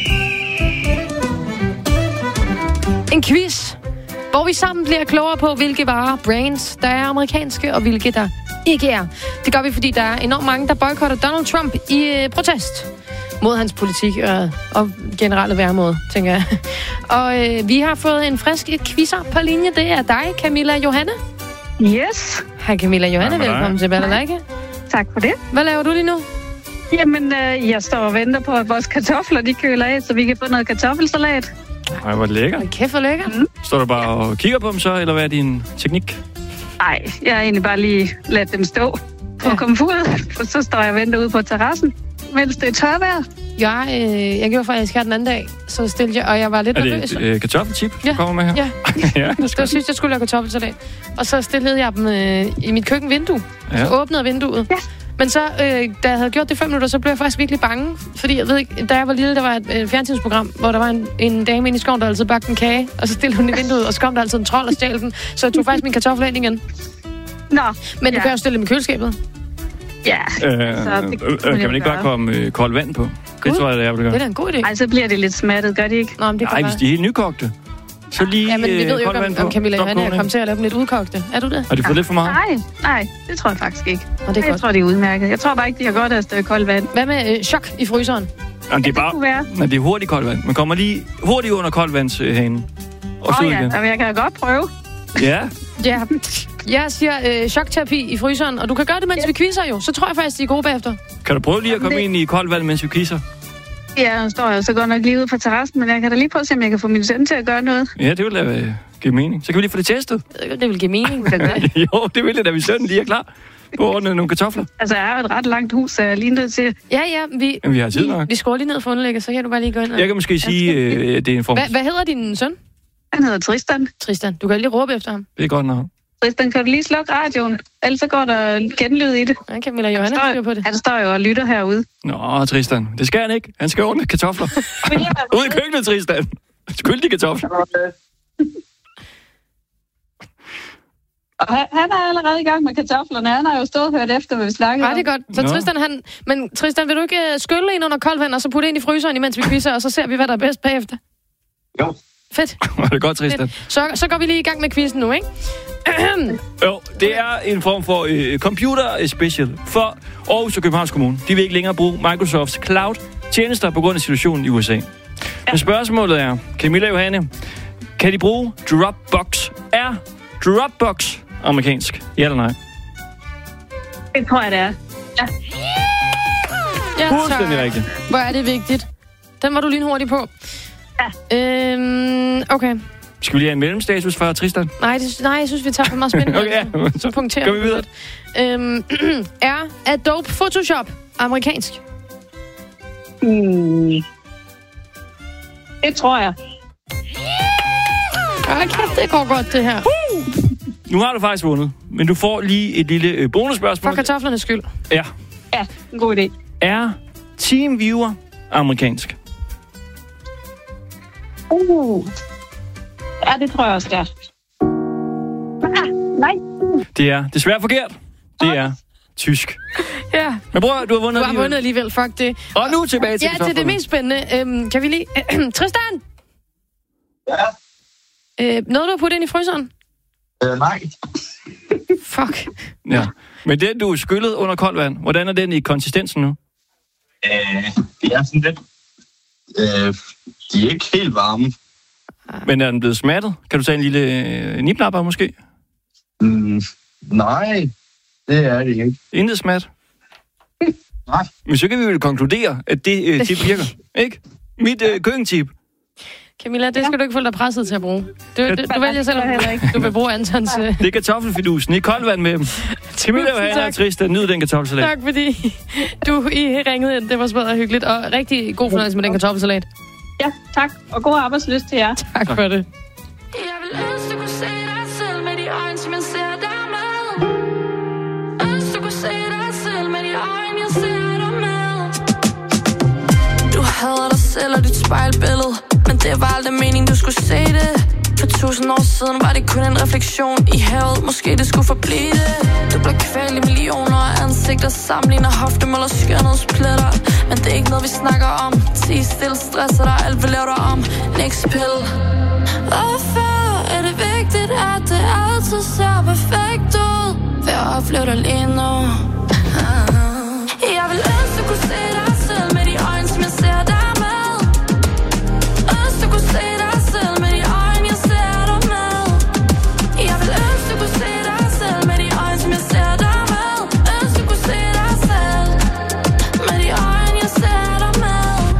En quiz, hvor vi sammen bliver klogere på, hvilke varer, brands, der er amerikanske, og hvilke der ikke er. Det gør vi, fordi der er enormt mange, der boykotter Donald Trump i protest mod hans politik og generelle væremåde, tænker jeg. Og vi har fået en frisk quizzer på linje. Det er dig, Camilla Johanne. Yes. Hej Camilla Johanne, velkommen til Balalaika. Tak for det. Hvad laver du lige nu? Jamen, jeg står og venter på, at vores kartofler, de køler af, så vi kan få noget kartoffelsalat. Ej, hvor lækker. Kæft, hvor lækker. Står du bare og kigger på dem så, eller hvad er din teknik? Nej, jeg har egentlig bare lige ladt dem stå og komme ud, og så står jeg og venter ude på terrassen, mens det er tørvejr. Jeg gjorde faktisk her den anden dag, så stillede jeg, og jeg var lidt nervøs. Er det kartoffeltip, du kommer med her? Ja. Ja, det så synes jeg skulle lave kartoffelsalat. Og så stillede jeg dem i mit køkkenvindue. Ja. Så åbnede jeg vinduet. Ja. Men så, da jeg havde gjort det 5 minutter, så blev jeg faktisk virkelig bange. Fordi jeg ved ikke, da jeg var lille, der var et fjernsynsprogram, hvor der var en dame inde i skoven, der altid bagte en kage. Og så stillede hun i vinduet, og så kom der altid en trold og stjal den. Så jeg tog faktisk min kartoffel ind igen. Nå. Men du kan jo stille dem i køleskabet. Ja. Kan man ikke bare komme koldt vand på? Det tror jeg, jeg vil gøre. Det er da en god idé. Ej, så bliver det lidt smattet, gør det ikke? Nå, men det nej, hvis de er helt nykogte. Så lige ja, men vi ved jo ikke, om Camilla Johanne er kommet til at lave dem lidt udkogte. Er du det? Har de fået lidt for meget? Nej, det tror jeg faktisk ikke. Og det er jeg tror, det er udmærket. Jeg tror bare ikke, de har godt af et koldt vand. Hvad med chok i fryseren? Jamen, det er bare... Men det er hurtigt koldt vand. Man kommer lige hurtigt under koldvandshanen. Og så igen. Jamen, jeg kan godt prøve. Ja. Ja. Jeg siger chokterapi i fryseren, og du kan gøre det, mens vi quizzer jo. Så tror jeg faktisk, de er gode bagefter. Kan du prøve lige at komme ind i koldt vand, mens vi quizzer? Ja, nu står jeg så godt nok lige ude på terrassen, men jeg kan da lige prøve at se, om jeg kan få min søn til at gøre noget. Ja, det vil da give mening. Så kan vi lige få det testet. Det vil give mening, det gør. Jo, det vil det, da vi sønnen lige er klar på at ordne nogle kartofler. Altså, jeg har jo et ret langt hus, så jeg er lige nødt til... Ja, vi har tid nok. Vi skruer lige ned for underlægget, så kan du bare lige gå ind. Jeg kan måske sige, det er en form... Hvad hedder din søn? Han hedder Tristan. Tristan, du kan lige råbe efter ham. Det er godt nok. Tristan, kan du lige slukke radioen? Ellers så går der genlyd i det. Ja, Camilla Johanne styr på det. Han står jo og lytter herude. Nå, Tristan. Det skal han ikke. Han skal ordne kartofler. Ude i køkkenet, Tristan. Skyldige kartofler. Og han er allerede i gang med kartoflerne. Han har jo stået og hørt efter, hvad vi snakker om. Ja, det er godt. Så Tristan, Men Tristan, vil du ikke skylle en under koldt vand, og så putte ind i fryseren, imens vi quizzer, og så ser vi, hvad der er bedst bagefter? Jo. Fedt. Det er godt, Tristan. Så går vi lige i gang med quizzen nu, ikke? Jo, det er en form for computer special for Aarhus og Københavns Kommune. De vil ikke længere bruge Microsofts cloud-tjenester på grund af situationen i USA. Men spørgsmålet er, Camilla Johanne, kan de bruge Dropbox? Er Dropbox amerikansk? Ja eller nej? Det tror jeg, det er. Ja, fuldstændig rigtigt. Hvor er det vigtigt. Den var du lige hurtigt på. Ja. Okay. Skal vi lige have en mellemstatus fra Tristan? Nej, jeg synes, vi tager for meget spændende. Okay, så punkterer vi videre. Er Adobe Photoshop amerikansk? Det tror jeg. Kæft, det går godt, det her. Nu har du faktisk vundet, men du får lige et lille bonusspørgsmål. For kartoflernes skyld. Ja. Ja, en god idé. Er TeamViewer amerikansk? Ja, det tror jeg også, det er. Nej. Det er desværre forkert. Det er tysk. Ja. Men bror, du har vundet alligevel. Du har vundet alligevel, fuck det. Og nu tilbage til til det mest spændende. Kan vi lige... Tristan! Ja? Noget, du har puttet ind i fryseren? Nej. Fuck. Ja. Men den, du er skyllet under koldt vand, hvordan er den i konsistensen nu? Det er sådan lidt... de er ikke helt varme. Men er den blevet smattet? Kan du tage en lille nipnapper måske? Nej, det er det ikke. Intet smat? Nej. Men så kan vi vel konkludere, at det tip virker, ikke? Mit køkkentip. Camilla, det skal du ikke føle dig presset til at bruge. Du vælger selv, du vil bruge Antons... Det er kartoffelfidusen i koldt vand med dem. Camilla og Hanna og Tristan, nyd den kartoffelsalat. Tak, fordi I ringede ind. Det var smadret hyggeligt, og rigtig god fornøjelse med den kartoffelsalat. Ja, tak. Og god arbejdslyst til jer. Tak for det. Jeg vil ønske, du kunne se dig selv med de øjne, som jeg ser dig med. Ønske, du kunne se dig selv med de øjne, jeg ser dig med. Du hader dig selv og dit spejlbillede, men det var aldrig meningen, du skulle se det. For 1000 år siden var det kun en refleksion i havet. Måske det skulle forblive det. Du blev kvalt i millioner af ansigter, sammenligner hoftemål og skønhedspletter. Men det er ikke noget, vi snakker om. Tig stille, stresser dig, alt vil lave dig om. Next pill. Hvorfor er det vigtigt, at det altid ser perfekt ud? Vil jeg opleve dig lige nu? Jeg vil ønske, du kunne se dig selv med de øjne, som jeg ser dig med. Ønske, du kunne se dig selv med de øjne, jeg ser dig med. Jeg vil ønske, du kunne se dig selv med de øjne, som jeg ser dig med. Ønske, du kunne se dig selv med de øjne, jeg ser dig med.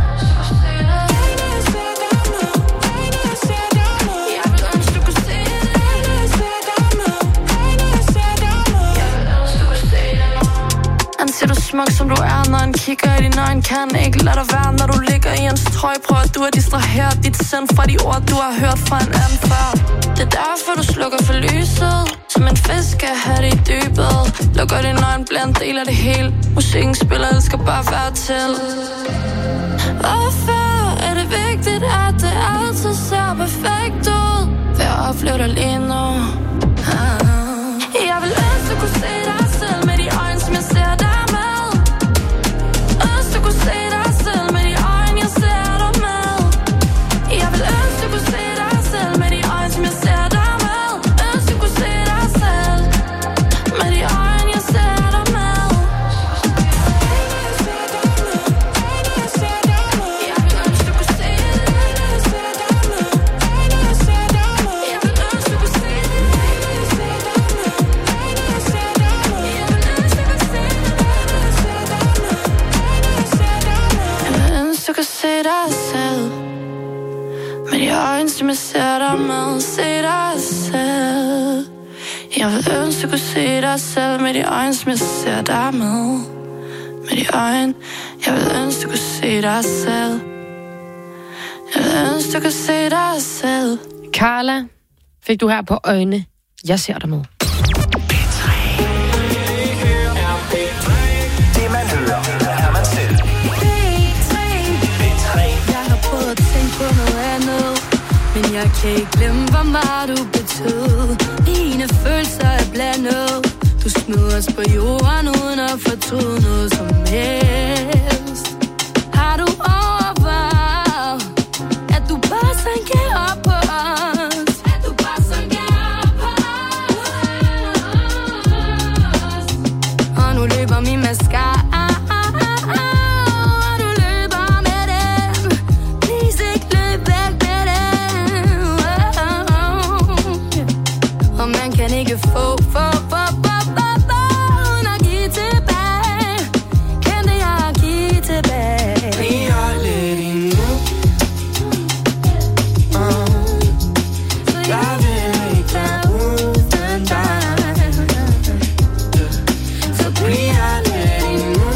Ser du smuk som du er, når han kigger i dine øjne. Kan ikke lade dig være, når du ligger i hans trøje. Prøv at du er distraheret dit sind fra de ord, du har hørt fra en anden før. Det er derfor du slukker for lyset, som en fisk kan have det i dybet. Lukker dine øjne, bliver en del af det hele. Musikken spiller, det skal bare være til. Hvorfor er det vigtigt, at det altid ser perfekt ud? Vil jeg opleve dig lige nu? Jeg vil ønske, du kunne se dig selv med de øjne, som jeg ser dig. Som jeg ser dig med, se dig selv. Jeg vil ønske, du kunne se dig selv med de øjne, som jeg ser dig med. Med de øjne, jeg vil ønske, du kunne se dig selv. Jeg vil ønske, du kunne se dig selv. Carla, fik du her på øjne. Jeg ser dig med. Det man hører, er man selv. Jeg har prøvet at tænke på noget andet, men jeg kan ikke glemme, hvor meget du betød. Mine følelser er blandet. Du smed os på jorden uden at fortryde noget som helst. Har du overvejet, at du bare sådan gav op på os? At du bare sådan gav op på os? Og nu løber min mascara. Ikke få, uden at give tilbage. Kan det jeg give tilbage? Vi har lidt endnu. Jeg vil ikke være uden dig. Så bliver lidt endnu.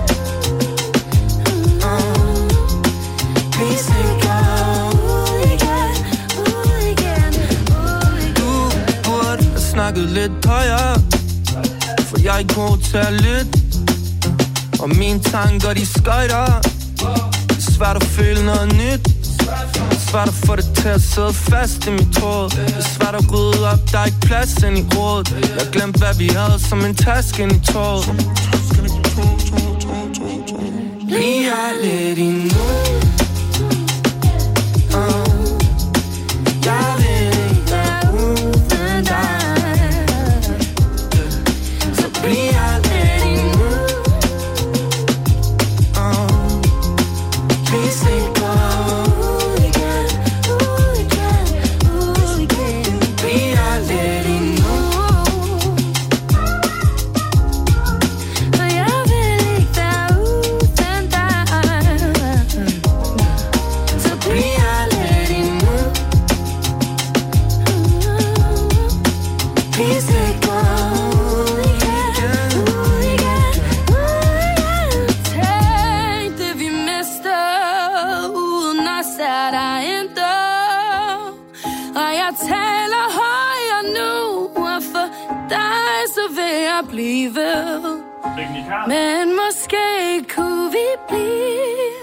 Please ikke gå ud igen. Du burde snakket lidt højere, for jeg er ikke god til at lytte. Og mine tanker, de skøjter. Det er svært at føle noget nyt. Det er svært at få det til at sidde fast i mit hoved. Det er svært at rydde op, der er ikke plads ind i rådet. Jeg glemte, hvad vi havde som en taske ind i toget. Vi er lidt endnu. Jeg vil ikke være uden dig. Så bliver ser dig endnu. Og jeg taler højere nu, og for dig så vil jeg blive. Men måske kunne vi blive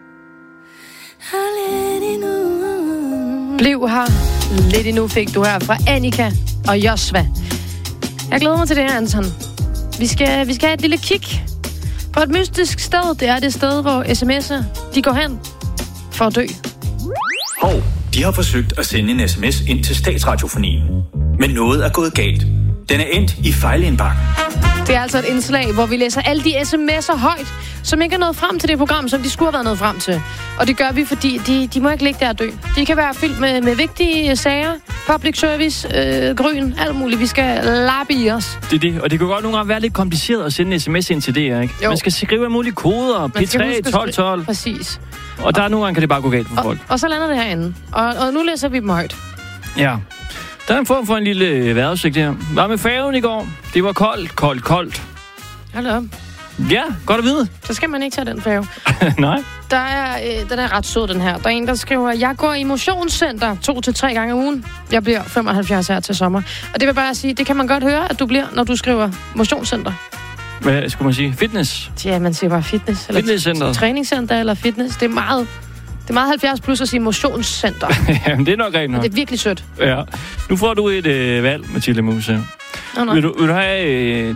her lidt endnu. Bliv her lidt endnu, fik du her fra Annika og Josva. Jeg glæder mig til det her, Anton. Vi skal have et lille kig på et mystisk sted. Det er det sted, hvor sms'er de går hen for at dø. Hov, de har forsøgt at sende en sms ind til Statsradiofonien. Men noget er gået galt. Den er endt i fejlindbakken. Det er altså et indslag, hvor vi læser alle de sms'er højt, som ikke er nået frem til det program, som de skulle have været nået frem til. Og det gør vi, fordi de må ikke ligge der og dø. De kan være fyldt med vigtige sager, public service, grøn, alt muligt. Vi skal lappe i os. Det er det, og det kan godt nogle gange være lidt kompliceret at sende en sms ind til det, ikke? Jo. Man skal skrive alle mulige koder, P3, 1212. Præcis. Og der nogle gange kan det bare gå galt for folk. Og så lander det herinde. Og nu læser vi dem højt. Ja. Der er en form for en lille vejrudsigt her. Var med færgen i går. Det var koldt. Hold op. Ja, godt at vide. Så skal man ikke tage den færge. Nej. Den er ret sød, den her. Der er en, der skriver, jeg går i motionscenter 2 til 3 gange om ugen. Jeg bliver 75 her til sommer. Og det vil bare sige, det kan man godt høre, at du bliver, når du skriver motionscenter. Hvad skulle man sige? Fitness? Ja, man siger bare fitness. Eller fitnesscenter. Træningscenter eller fitness. Det er meget 70 plus at sige motionscenter. Jamen, det er nok rent nok. Det er virkelig sødt. Ja. Nu får du et valg, Mathilde Muse. Vil du have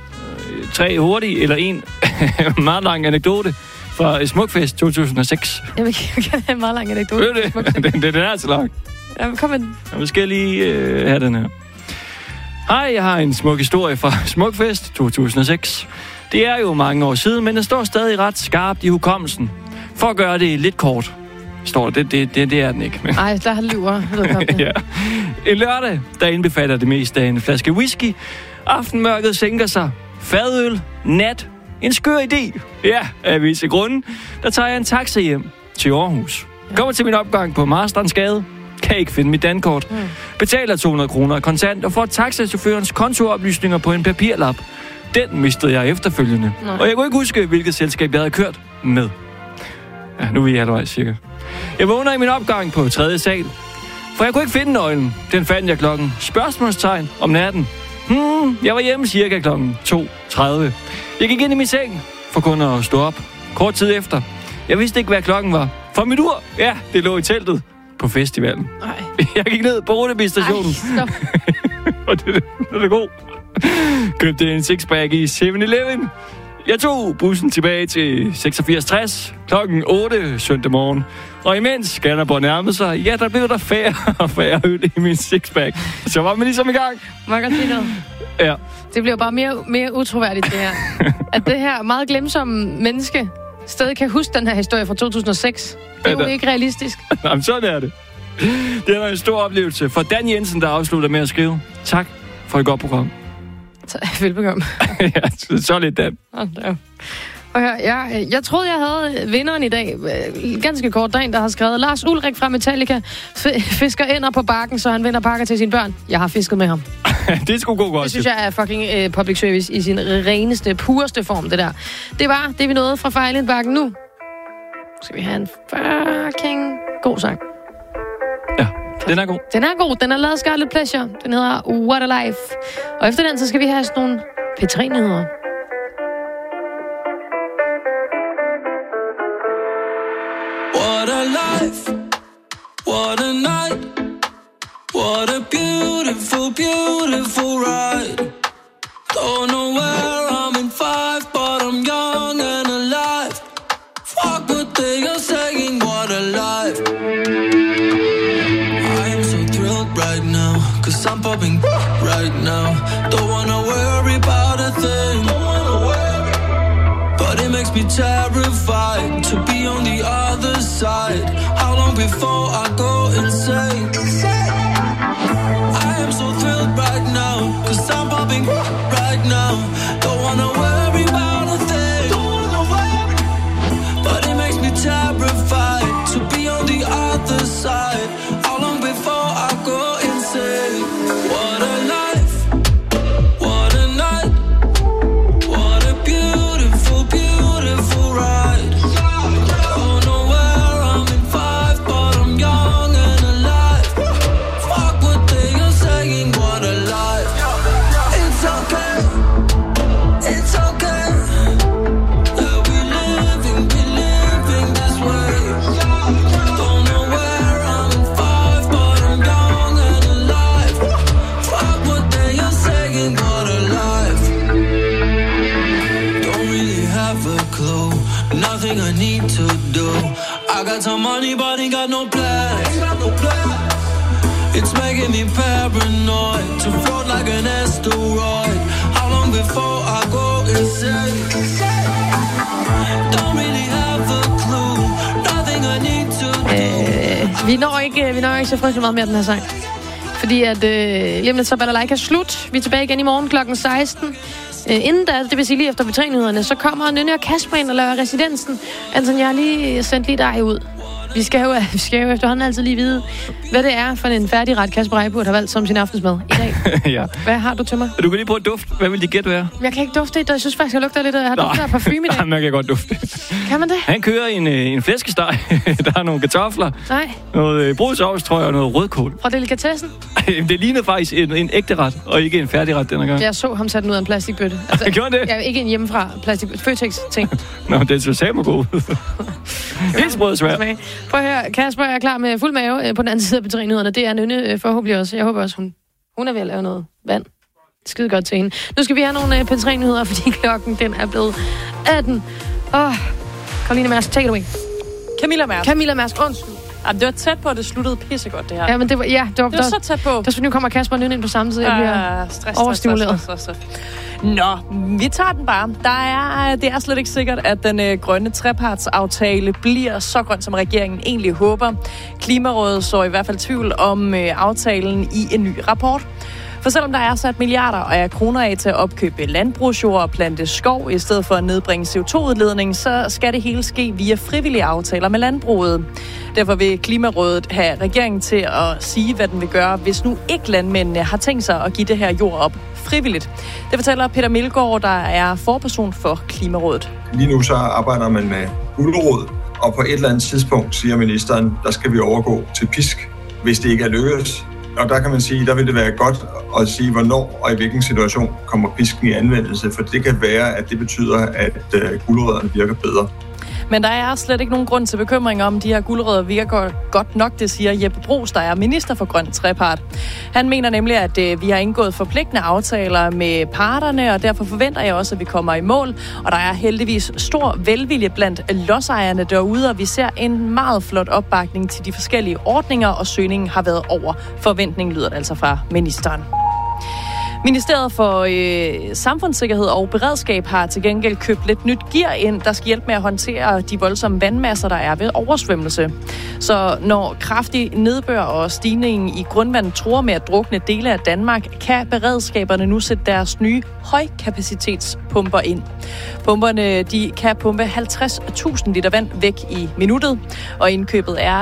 3 hurtige eller en meget lang anekdote fra Smukfest 2006? Jeg vil gerne have en meget lang anekdote. Ved det? Den er så lang. Jamen, kom ind. Nu skal jeg lige have den her. Hej, jeg har en smuk historie fra Smukfest 2006. Det er jo mange år siden, men den står stadig ret skarpt i hukommelsen. For at gøre det lidt kort, står det er den ikke. Nej, der lyver. Ja. En lørdag, der indbefatter det meste af en flaske whisky. Aftenmørket sænker sig. Fadøl, nat, en skør idé. Ja, af visse grunde. Der tager jeg en taxa hjem til Aarhus. Kommer til min opgang på Marstrandsgade. Kan ikke finde mit dankort. Betaler 200 kroner kontant og får taxachaufførens kontooplysninger på en papirlap. Den mistede jeg efterfølgende. Og jeg kunne ikke huske, hvilket selskab jeg havde kørt med. Ja, nu er vi halvvejs cirka. Jeg vågner i min opgang på 3. sal. For jeg kunne ikke finde nøglen. Den fandt jeg klokken spørgsmålstegn om natten. Jeg var hjemme cirka klokken 2:30. Jeg gik ind i min seng for kun at stå op. Kort tid efter. Jeg vidste ikke, hvad klokken var. For mit ur, ja, det lå i teltet på festivalen. Jeg gik ned på Roteby-stationen. Og det er god. Købte en sixpack i 7-Eleven. Jeg tog bussen tilbage til 8660 klokken 8 søndag morgen. Og imens Skanderborg nærmede sig, ja, der blev der færre og færre øl i min sixpack. Så var man ligesom i gang. Må jeg godt sige noget? Ja. Det bliver bare mere utroværdigt, det her. At det her meget glemsomme menneske stadig kan huske den her historie fra 2006. Det er jo ikke realistisk. Jamen, sådan er det. Det var en stor oplevelse for Dan Jensen, der afslutter med at skrive. Tak for et godt program. Velbekomme. Ja, så lidt Dan. Og jeg troede, jeg havde vinderen i dag. Ganske kort, der er en, der har skrevet, Lars Ulrik fra Metallica fisker ender på bakken, så han vinder pakker til sine børn. Jeg har fisket med ham. Det skulle gå godt. Det synes jeg er fucking public service i sin reneste, pureste form, det der. Det var det, vi nåede fra Fejlindbakken nu. Skal vi have en fucking god sang. Ja, den er god. Den er god. Den er lavet Scarlet Pleasure. Den hedder What a Life. Og efter den, så skal vi have sådan nogle P3-nyheder. What a life, what a night, what a beautiful, beautiful ride. Don't know where I'm in 5, but I'm young and alive. Fuck what they are saying, what a life. I am so thrilled right now, 'cause I'm popping right now. Don't wanna worry about a thing, but it makes me terrified to be on the other side. How long before I go insane? I am so thrilled right now, 'cause I'm popping right now. Don't wanna worry about a thing, but it makes me terrified to be on the other side. How long before I go insane? What a life, what a night, what a beautiful, beautiful ride. Don't know where I'm in 5, but but ain't got no plans. It's making me paranoid to float like an asteroid. How long before I go insane? Don't really have a clue. Nothing I need to do. Vi når ikke så frygtelig meget mere den her sang. Fordi at lige om lidt så er Balalaika slut. Vi er tilbage igen i morgen klokken 16. Inden da, det vil sige lige efter B3-nyhederne, så kommer Nynne og Kasper ind og laver residensen. Anton, jeg har lige sendt lige dig ud. Vi skal jo efterhånden altid lige vide, hvad det er for en færdigret, Kasper Reiburg har valgt som sin aftensmad i dag. Ja. Hvad har du til mig? Du kan lige prøve at dufte. Hvad vil de gætte være? Jeg kan ikke dufte det. Jeg synes faktisk, jeg lugter lidt. Jeg har duftet af parfume i dag. Nej, man kan godt dufte. Kan man det? Han kører en flæskesteg. Der er nogle kartofler. Nej. Noget brudsovs, tror jeg, og noget rødkål. Fra delikatessen? Det lignede faktisk en ægte ret, og ikke en færdigret denne gang. Jeg så ham sætte den ud af en plastikbøtte. Altså, gjorde det? Ja, ikke en hjemmefra Føtex-ting. Nå, det er så god. Helt sprødt svært. Prøv at høre, Kasper er klar med fuld mave på den anden side af B3-nyhederne. Det er Nynne forhåbentlig også. Jeg håber også, hun er ved at lave noget vand. Skide godt til hende. Nu skal vi have nogle B3-nyheder, fordi klokken den er blevet 18. Karoline Mærsk, take it away. Camilla Mærsk, undskyld. Jamen, det var tæt på, at det sluttede pissegodt, det her. Ja, men det var så tæt på. Der nu kommer Kasper og Nynne ind på samme tid. Jeg bliver overstimuleret. Stress. Nå, vi tager den bare. Det er slet ikke sikkert, at den grønne trepartsaftale bliver så grøn, som regeringen egentlig håber. Klimarådet så i hvert fald tvivl om aftalen i en ny rapport. For selvom der er sat milliarder af kroner af til at opkøbe landbrugsjord og plante skov, i stedet for at nedbringe CO2-udledning, så skal det hele ske via frivillige aftaler med landbruget. Derfor vil Klimarådet have regeringen til at sige, hvad den vil gøre, hvis nu ikke landmændene har tænkt sig at give det her jord op frivilligt. Det fortæller Peter Milgaard, der er forperson for Klimarådet. Lige nu så arbejder man med gulerod, og på et eller andet tidspunkt, siger ministeren, der skal vi overgå til pisk, hvis det ikke er lykkedes. Og der kan man sige, der vil det være godt at sige, hvornår og i hvilken situation kommer pisken i anvendelse, for det kan være, at det betyder, at gulerødderne virker bedre. Men der er slet ikke nogen grund til bekymring om, de her gulerødder virker godt nok, det siger Jeppe Bruus, der er minister for grøn trepart. Han mener nemlig, at vi har indgået forpligtende aftaler med parterne, og derfor forventer jeg også, at vi kommer i mål. Og der er heldigvis stor velvilje blandt lodsejerne derude, og vi ser en meget flot opbakning til de forskellige ordninger, og søgningen har været over forventning, lyder det altså fra ministeren. Ministeriet for Samfundssikkerhed og Beredskab har til gengæld købt lidt nyt gear ind, der skal hjælpe med at håndtere de voldsomme vandmasser, der er ved oversvømmelse. Så når kraftig nedbør og stigningen i grundvandet truer med at drukne dele af Danmark, kan beredskaberne nu sætte deres nye højkapacitetspumper ind. Pumperne de kan pumpe 50.000 liter vand væk i minuttet, og indkøbet er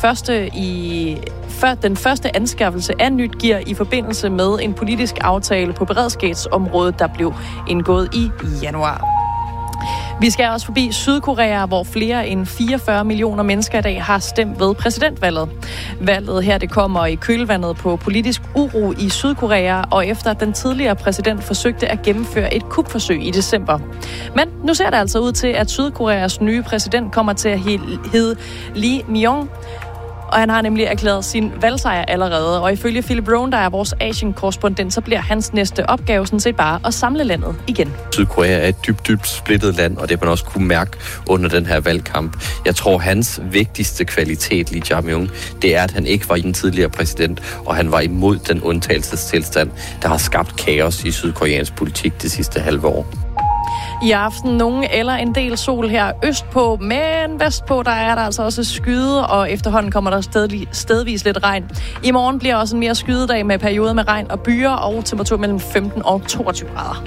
den første anskaffelse af nyt gear i forbindelse med en politisk aftale på beredskabsområdet, der blev indgået i januar. Vi skal også forbi Sydkorea, hvor flere end 44 millioner mennesker i dag har stemt ved præsidentvalget. Valget her det kommer i kølvandet på politisk uro i Sydkorea, og efter at den tidligere præsident forsøgte at gennemføre et kupforsøg i december. Men nu ser det altså ud til, at Sydkoreas nye præsident kommer til at hedde Lee Myung. Og han har nemlig erklæret sin valgsejr allerede. Og ifølge Philip Rohn, der er vores Asien-korrespondent, så bliver hans næste opgave sådan set bare at samle landet igen. Sydkorea er et dybt splittet land, og det man også kunne mærke under den her valgkamp. Jeg tror, hans vigtigste kvalitet, Lee Jae-myung, det er, at han ikke var den tidligere præsident, og han var imod den undtagelsestilstand, der har skabt kaos i sydkoreansk politik det sidste halve år. I aften nogen eller en del sol her østpå, men vestpå der er der altså også skyde, og efterhånden kommer der stedvis lidt regn. I morgen bliver også en mere skydedag med perioder med regn og byer og temperatur mellem 15 og 22 grader.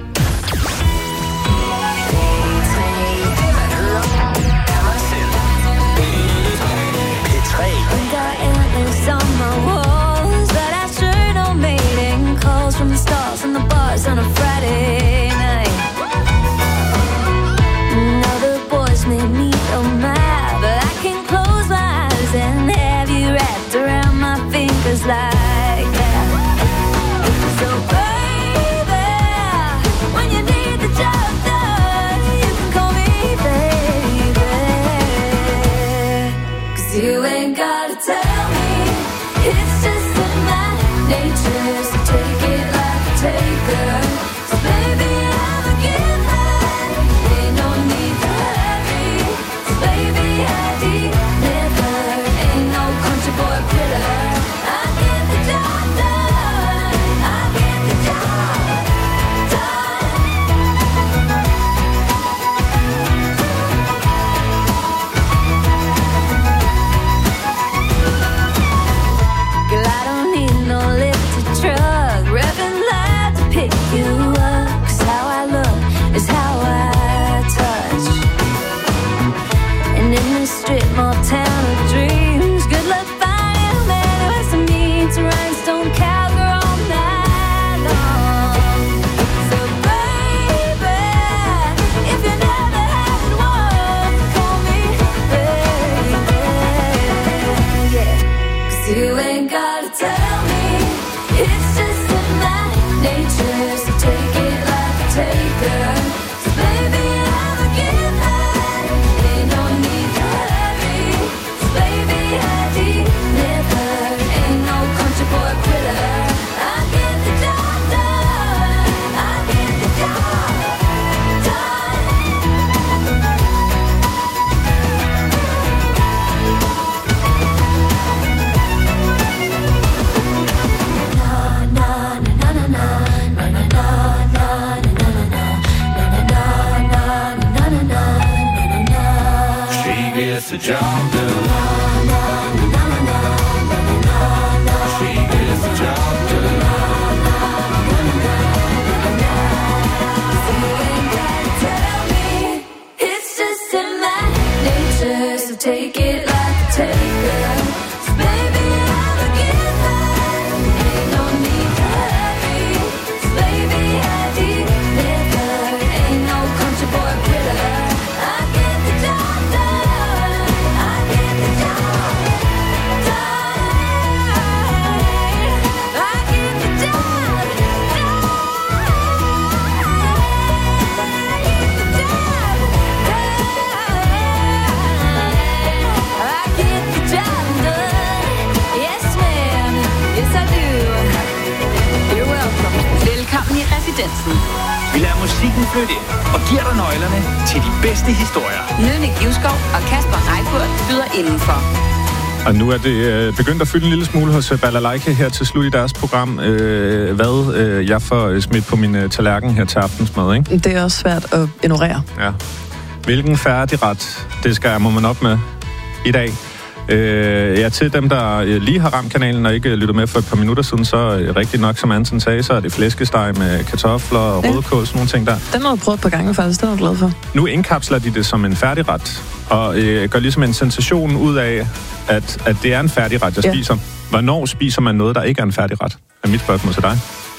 Made me so mad, but I can close my eyes and have you wrapped around my fingers like that. So baby, when you need the job done, you can call me baby. 'Cause you ain't gotta tell me, it's just in my nature, so take it like a taker. So baby, I'm a giver, ain't no need to hurry. Baby, I deliver You ain't gotta tell me. It's just in my nature. So take it like a taker. So baby, I'm a giver. Ain't no need to hurry. So baby, I deliver. Ain't no country boy quitter. I get the job done. I get the job done. She gets the job done. She gets the job done. It's just in my nature, so take it like a taker. So baby, I'm a giver. Ain't no need to hurry. So baby, I deliver. Ain't no country boy quitter. I get the job done. I get the job done. I get the job done. Velkommen i residensen. Vi lader musikken flytte ind og giver dig nøglerne til de bedste historier. Nødnik Livskov og Kasper Reichert byder indenfor. Og nu er det begyndt at fylde en lille smule hos Balalaika her til slut i deres program. Hvad jeg får smidt på min tallerken her til aftensmad, ikke? Det er også svært at ignorere. Ja. Hvilken færdigret, det skal jeg man op med i dag. Ja, til dem, der lige har ramt kanalen og ikke lyttet med for et par minutter siden, så rigtigt nok, som Anton sagde, så er det flæskesteg med kartofler og rødkål, sådan nogle ting der. Den har du prøvet et par gange faktisk, den er du glad for. Nu indkapsler de det som en færdigret, og gør ligesom en sensation ud af, at det er en færdigret, jeg spiser. Hvornår spiser man noget, der ikke er en færdigret? Er mit spørgsmål til dig.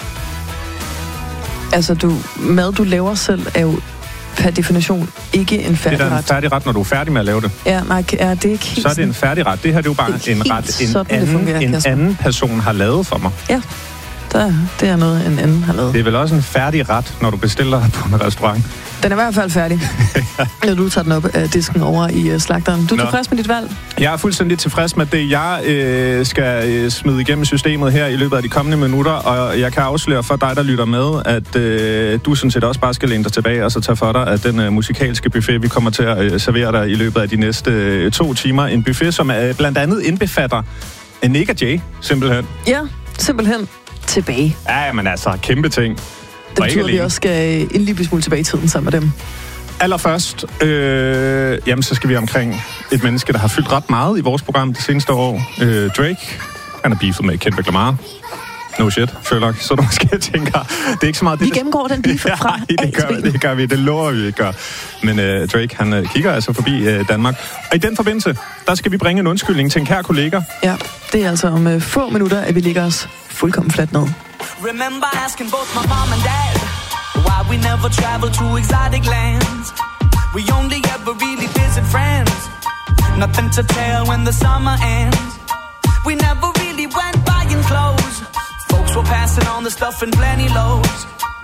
Altså, mad, du laver selv, er jo per definition ikke en færdigret. Det er da en færdigret, når du er færdig med at lave det. Ja, nej, det er ikke helt. Så er det en færdigret. Det her det er jo bare en ret, en anden person har lavet for mig. Ja, det er noget, en anden har lavet. Det er vel også en færdig ret, når du bestiller på en restaurant. Den er i hvert fald færdig, når du tager den op af disken over i slagteren. Du er tilfreds med dit valg? Jeg er fuldstændig tilfreds med det. Jeg skal smide igennem systemet her i løbet af de kommende minutter, og jeg kan afsløre for dig, der lytter med, at du sådan set også bare skal læne dig tilbage og så tage for dig af den musikalske buffet, vi kommer til at servere dig i løbet af de næste 2 timer. En buffet, som blandt andet indbefatter Nick og Jay, simpelthen. Ja, simpelthen. Tilbage. Ja, men altså, kæmpe ting. Det betyder, at vi også skal en lille smule tilbage i tiden sammen med dem. Allerførst, jamen, så skal vi omkring et menneske, der har fyldt ret meget i vores program de seneste år. Drake. Han er beefet med Kendrick Lamar. No shit, Sherlock. Så du måske tænker, det er ikke så meget... Vi gennemgår den beef fra det gør vi. Det lover vi ikke gør. Men Drake, han kigger altså forbi Danmark. Og i den forbindelse, der skal vi bringe en undskyldning til en kær kollega. Ja, det er altså om få minutter, at vi ligger os fuldkommen fladt ned. Remember asking both my mom and dad why we never travel to exotic lands. We only ever really visit friends. Nothing to tell when the summer ends. We never really went buying clothes. Folks were passing on the stuff in plenty loads.